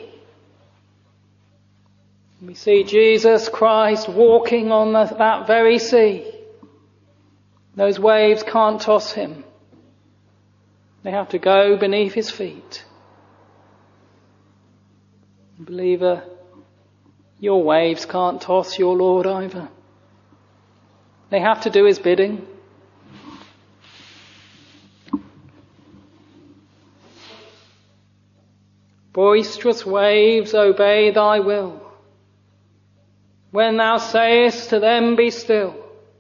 We see Jesus Christ walking on that very sea. Those waves can't toss him. They have to go beneath his feet. Believer, your waves can't toss your Lord either. They have to do his bidding. Boisterous waves obey thy will. When thou sayest to them, be still.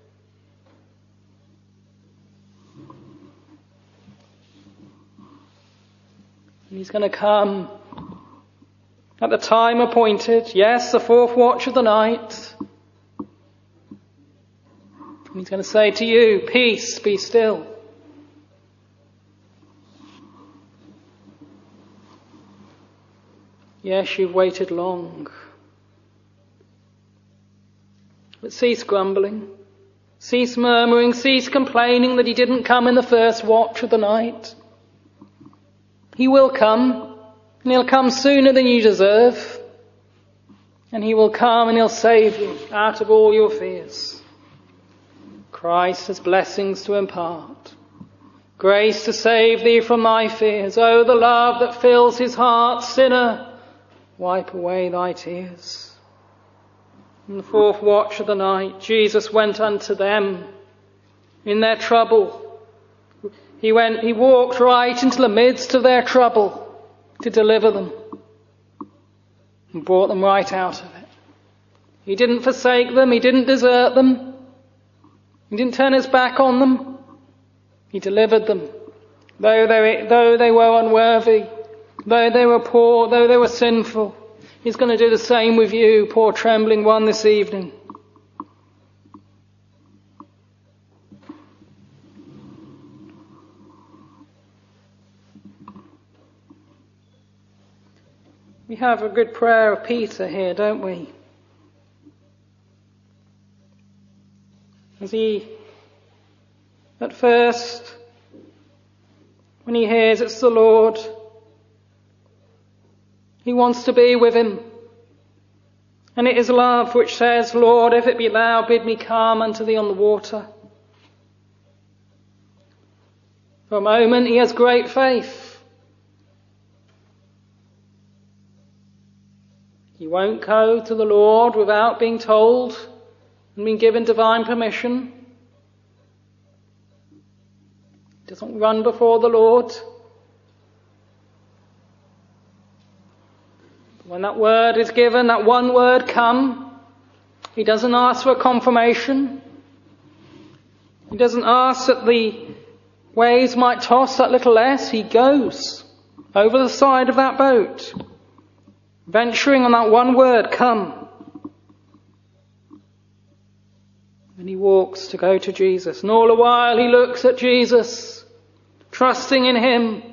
And he's going to come at the time appointed. Yes, the fourth watch of the night. And he's going to say to you, peace, be still. Yes, you've waited long. But cease grumbling, cease murmuring, cease complaining that he didn't come in the first watch of the night. He will come, and he'll come sooner than you deserve. And he will come and he'll save you out of all your fears. Christ has blessings to impart, grace to save thee from thy fears. Oh, the love that fills his heart, sinner, wipe away thy tears. In the fourth watch of the night, Jesus went unto them in their trouble. He walked right into the midst of their trouble to deliver them and brought them right out of it. He didn't forsake them. He didn't desert them. He didn't turn his back on them. He delivered them. Though they were unworthy, though they were poor, though they were sinful, he's going to do the same with you, poor trembling one, this evening. We have a good prayer of Peter here, don't we? As he, at first, when he hears it's the Lord, he wants to be with him. And it is love which says, Lord, if it be thou, bid me come unto thee on the water. For a moment he has great faith. He won't go to the Lord without being told and being given divine permission. He doesn't run before the Lord. When that word is given, that one word, come, he doesn't ask for a confirmation. He doesn't ask that the waves might toss that little less. He goes over the side of that boat, venturing on that one word, come. And he walks to go to Jesus. And all the while he looks at Jesus, trusting in him.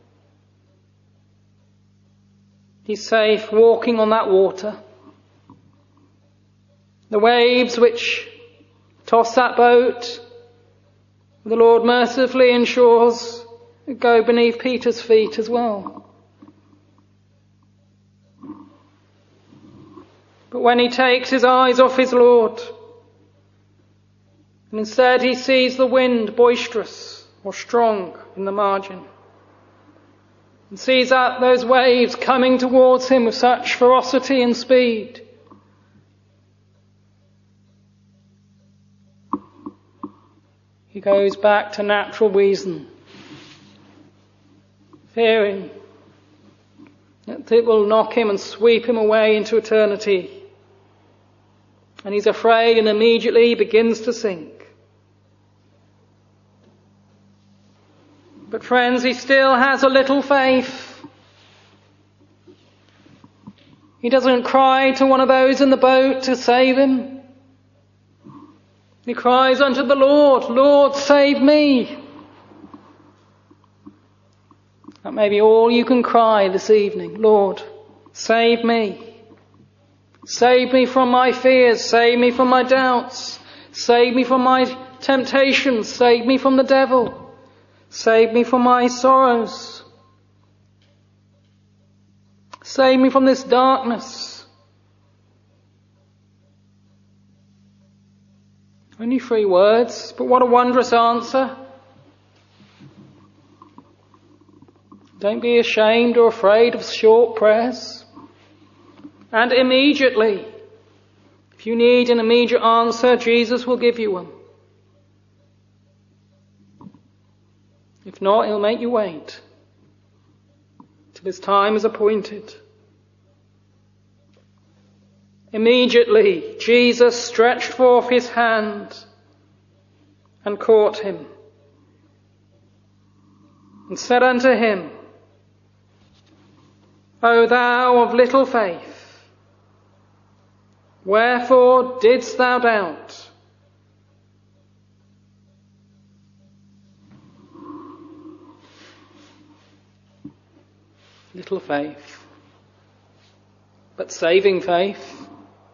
He's safe walking on that water. The waves which toss that boat, the Lord mercifully ensures go beneath Peter's feet as well. But when he takes his eyes off his Lord, and instead he sees the wind boisterous or strong in the margin, and sees out those waves coming towards him with such ferocity and speed, he goes back to natural reason, fearing that it will knock him and sweep him away into eternity. And he's afraid and immediately begins to sink. But friends, he still has a little faith. He doesn't cry to one of those in the boat to save him. He cries unto the Lord, Lord, save me. That may be all you can cry this evening. Lord, save me. Save me from my fears. Save me from my doubts. Save me from my temptations. Save me from the devil. Save me from my sorrows. Save me from this darkness. Only 3 words, but what a wondrous answer. Don't be ashamed or afraid of short prayers. And immediately, if you need an immediate answer, Jesus will give you one. If not, he'll make you wait till till his time is appointed. Immediately Jesus stretched forth his hand and caught him, and said unto him, O thou of little faith, wherefore didst thou doubt? Little faith, but saving faith.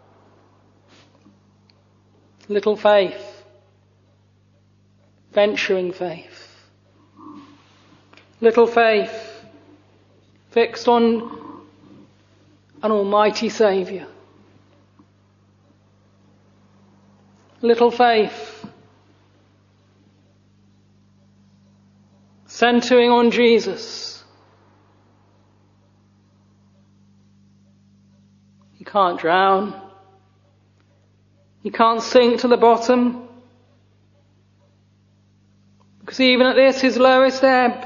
Little faith, venturing faith. Little faith, fixed on an almighty Saviour. Little faith, centering on Jesus. He can't drown. He can't sink to the bottom. Because even at this, his lowest ebb,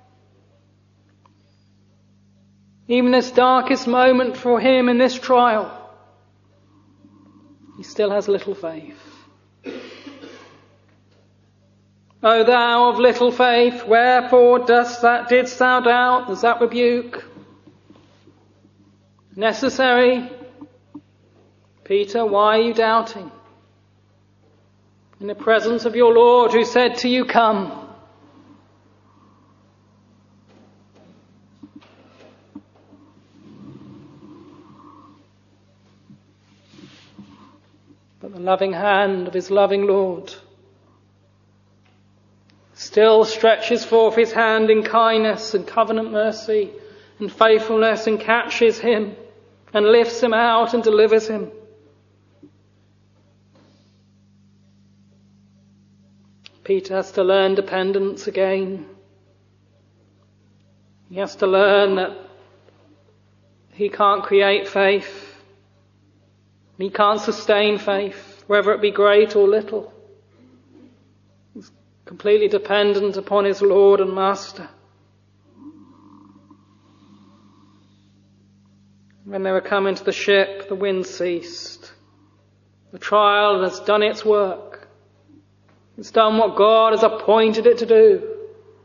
even this darkest moment for him in this trial, he still has little faith. O thou of little faith, wherefore didst thou doubt? There's that rebuke. Necessary. Peter, why are you doubting? In the presence of your Lord who said to you, come. But the loving hand of his loving Lord still stretches forth his hand in kindness and covenant mercy and faithfulness and catches him and lifts him out and delivers him. Peter has to learn dependence again. He has to learn that he can't create faith. He can't sustain faith, whether it be great or little. He's completely dependent upon his Lord and Master. When they were coming to the ship, the wind ceased. The trial has done its work. It's done what God has appointed it to do.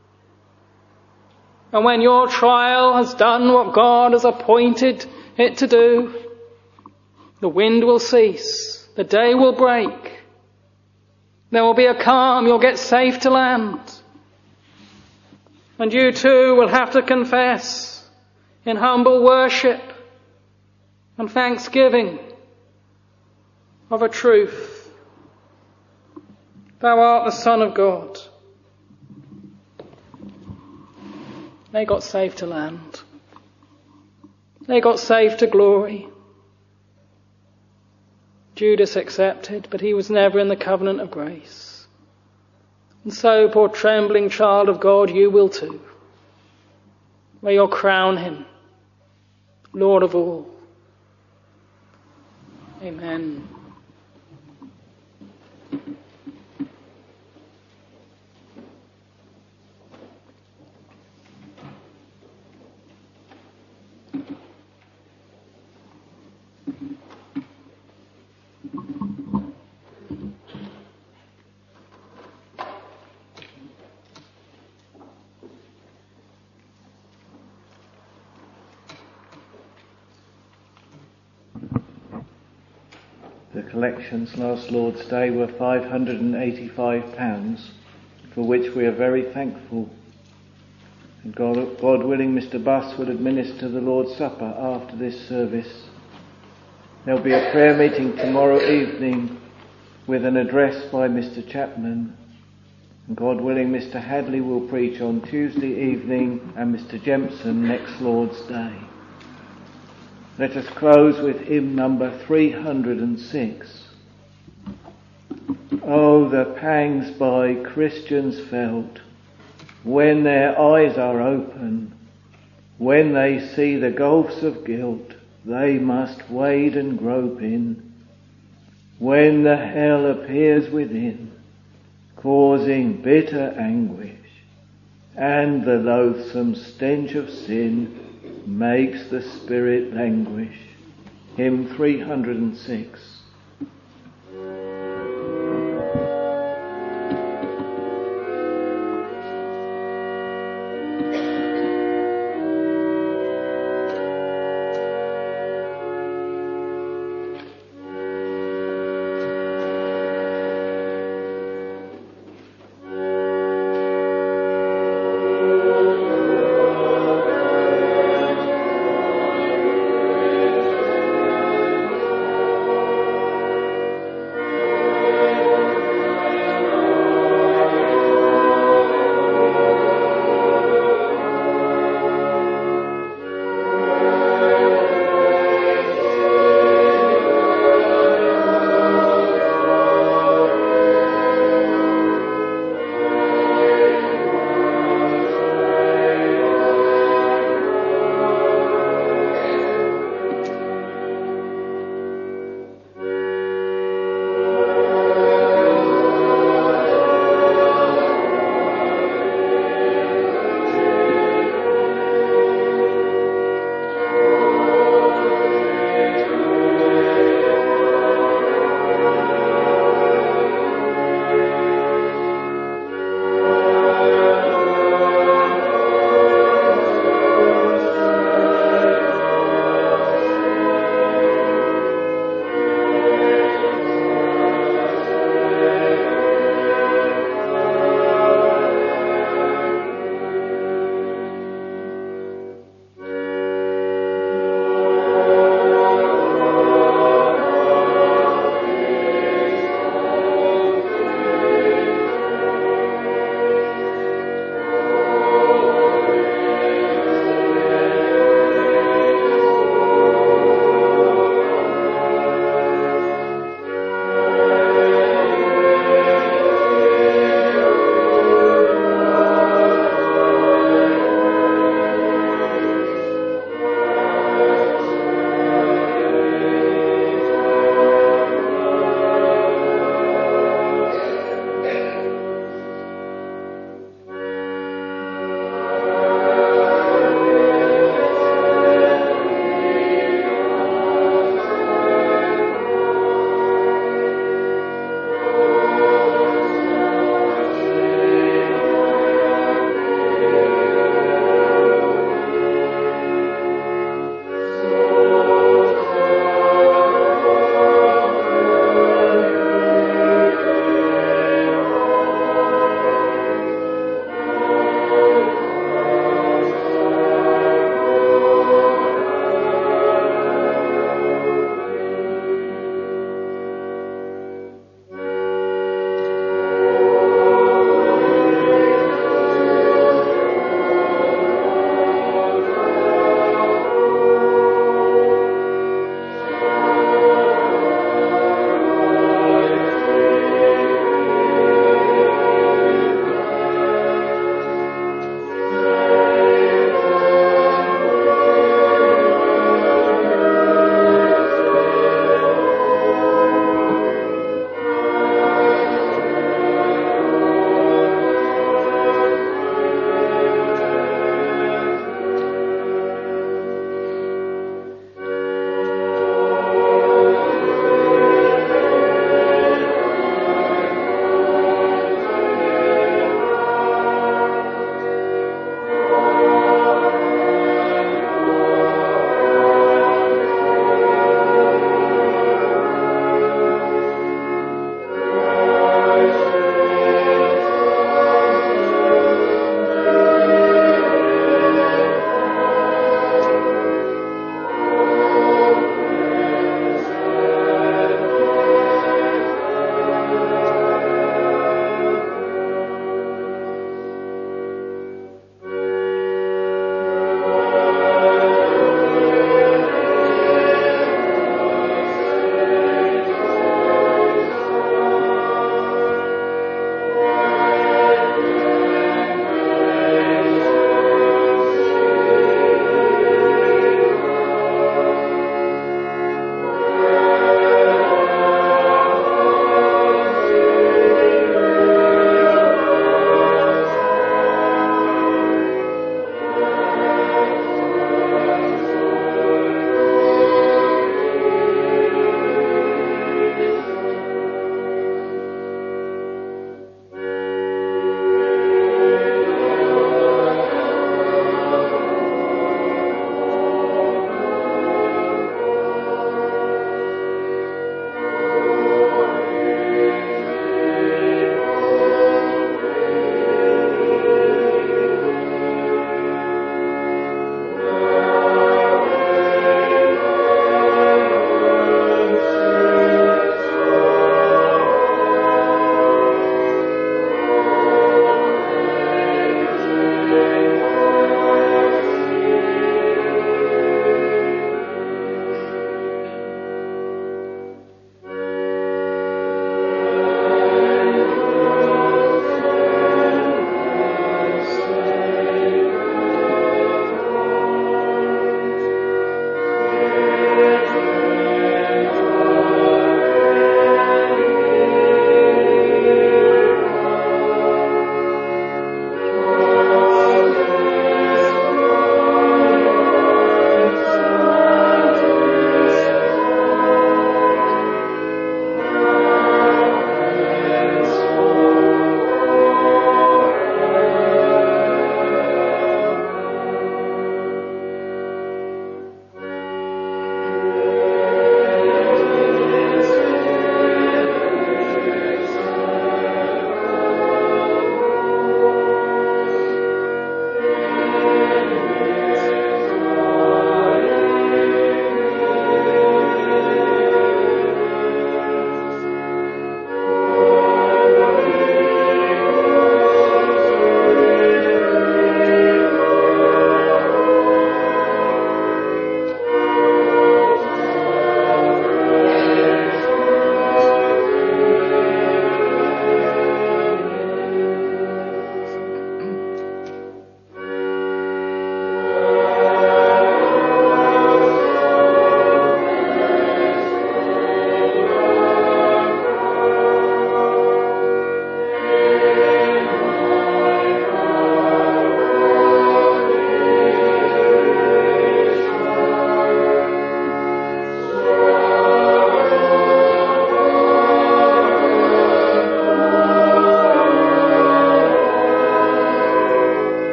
And when your trial has done what God has appointed it to do, the wind will cease. The day will break. There will be a calm. You'll get safe to land. And you too will have to confess in humble worship and thanksgiving of a truth. Thou art the Son of God. They got safe to land. They got safe to glory. Judas accepted, but he was never in the covenant of grace. And so, poor trembling child of God, you will too. May you'll crown him Lord of all. Amen.
The collections last Lord's Day were £585, for which we are very thankful. And God willing, Mr. Buss will administer the Lord's Supper after this service. There'll be a prayer meeting tomorrow evening with an address by Mr. Chapman. And God willing, Mr. Hadley will preach on Tuesday evening and Mr. Jempson next Lord's Day. Let us close with hymn number 306. Oh, the pangs by Christians felt when their eyes are open, when they see the gulfs of guilt they must wade and grope in, when the hell appears within, causing bitter anguish, and the loathsome stench of sin makes the spirit languish. Hymn 306.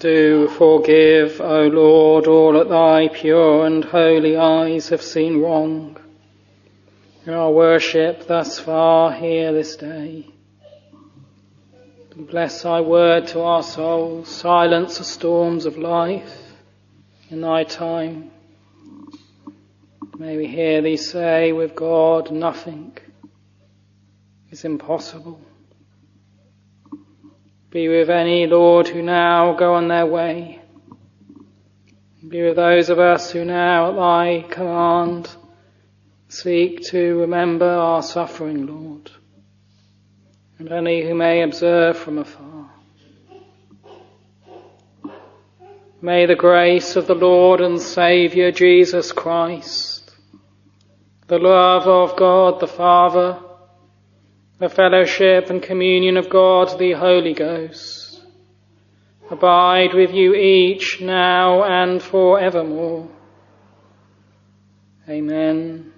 Do forgive, O Lord, all that thy pure and holy eyes have seen wrong in our worship thus far here this day. And bless thy word to our souls, silence the storms of life in thy time. May we hear thee say, with God nothing is impossible. Be with any, Lord, who now go on their way. Be with those of us who now at thy command seek to remember our suffering, Lord, and any who may observe from afar. May the grace of the Lord and Saviour Jesus Christ, the love of God the Father, the fellowship and communion of God the Holy Ghost, abide with you each now and forevermore. Amen.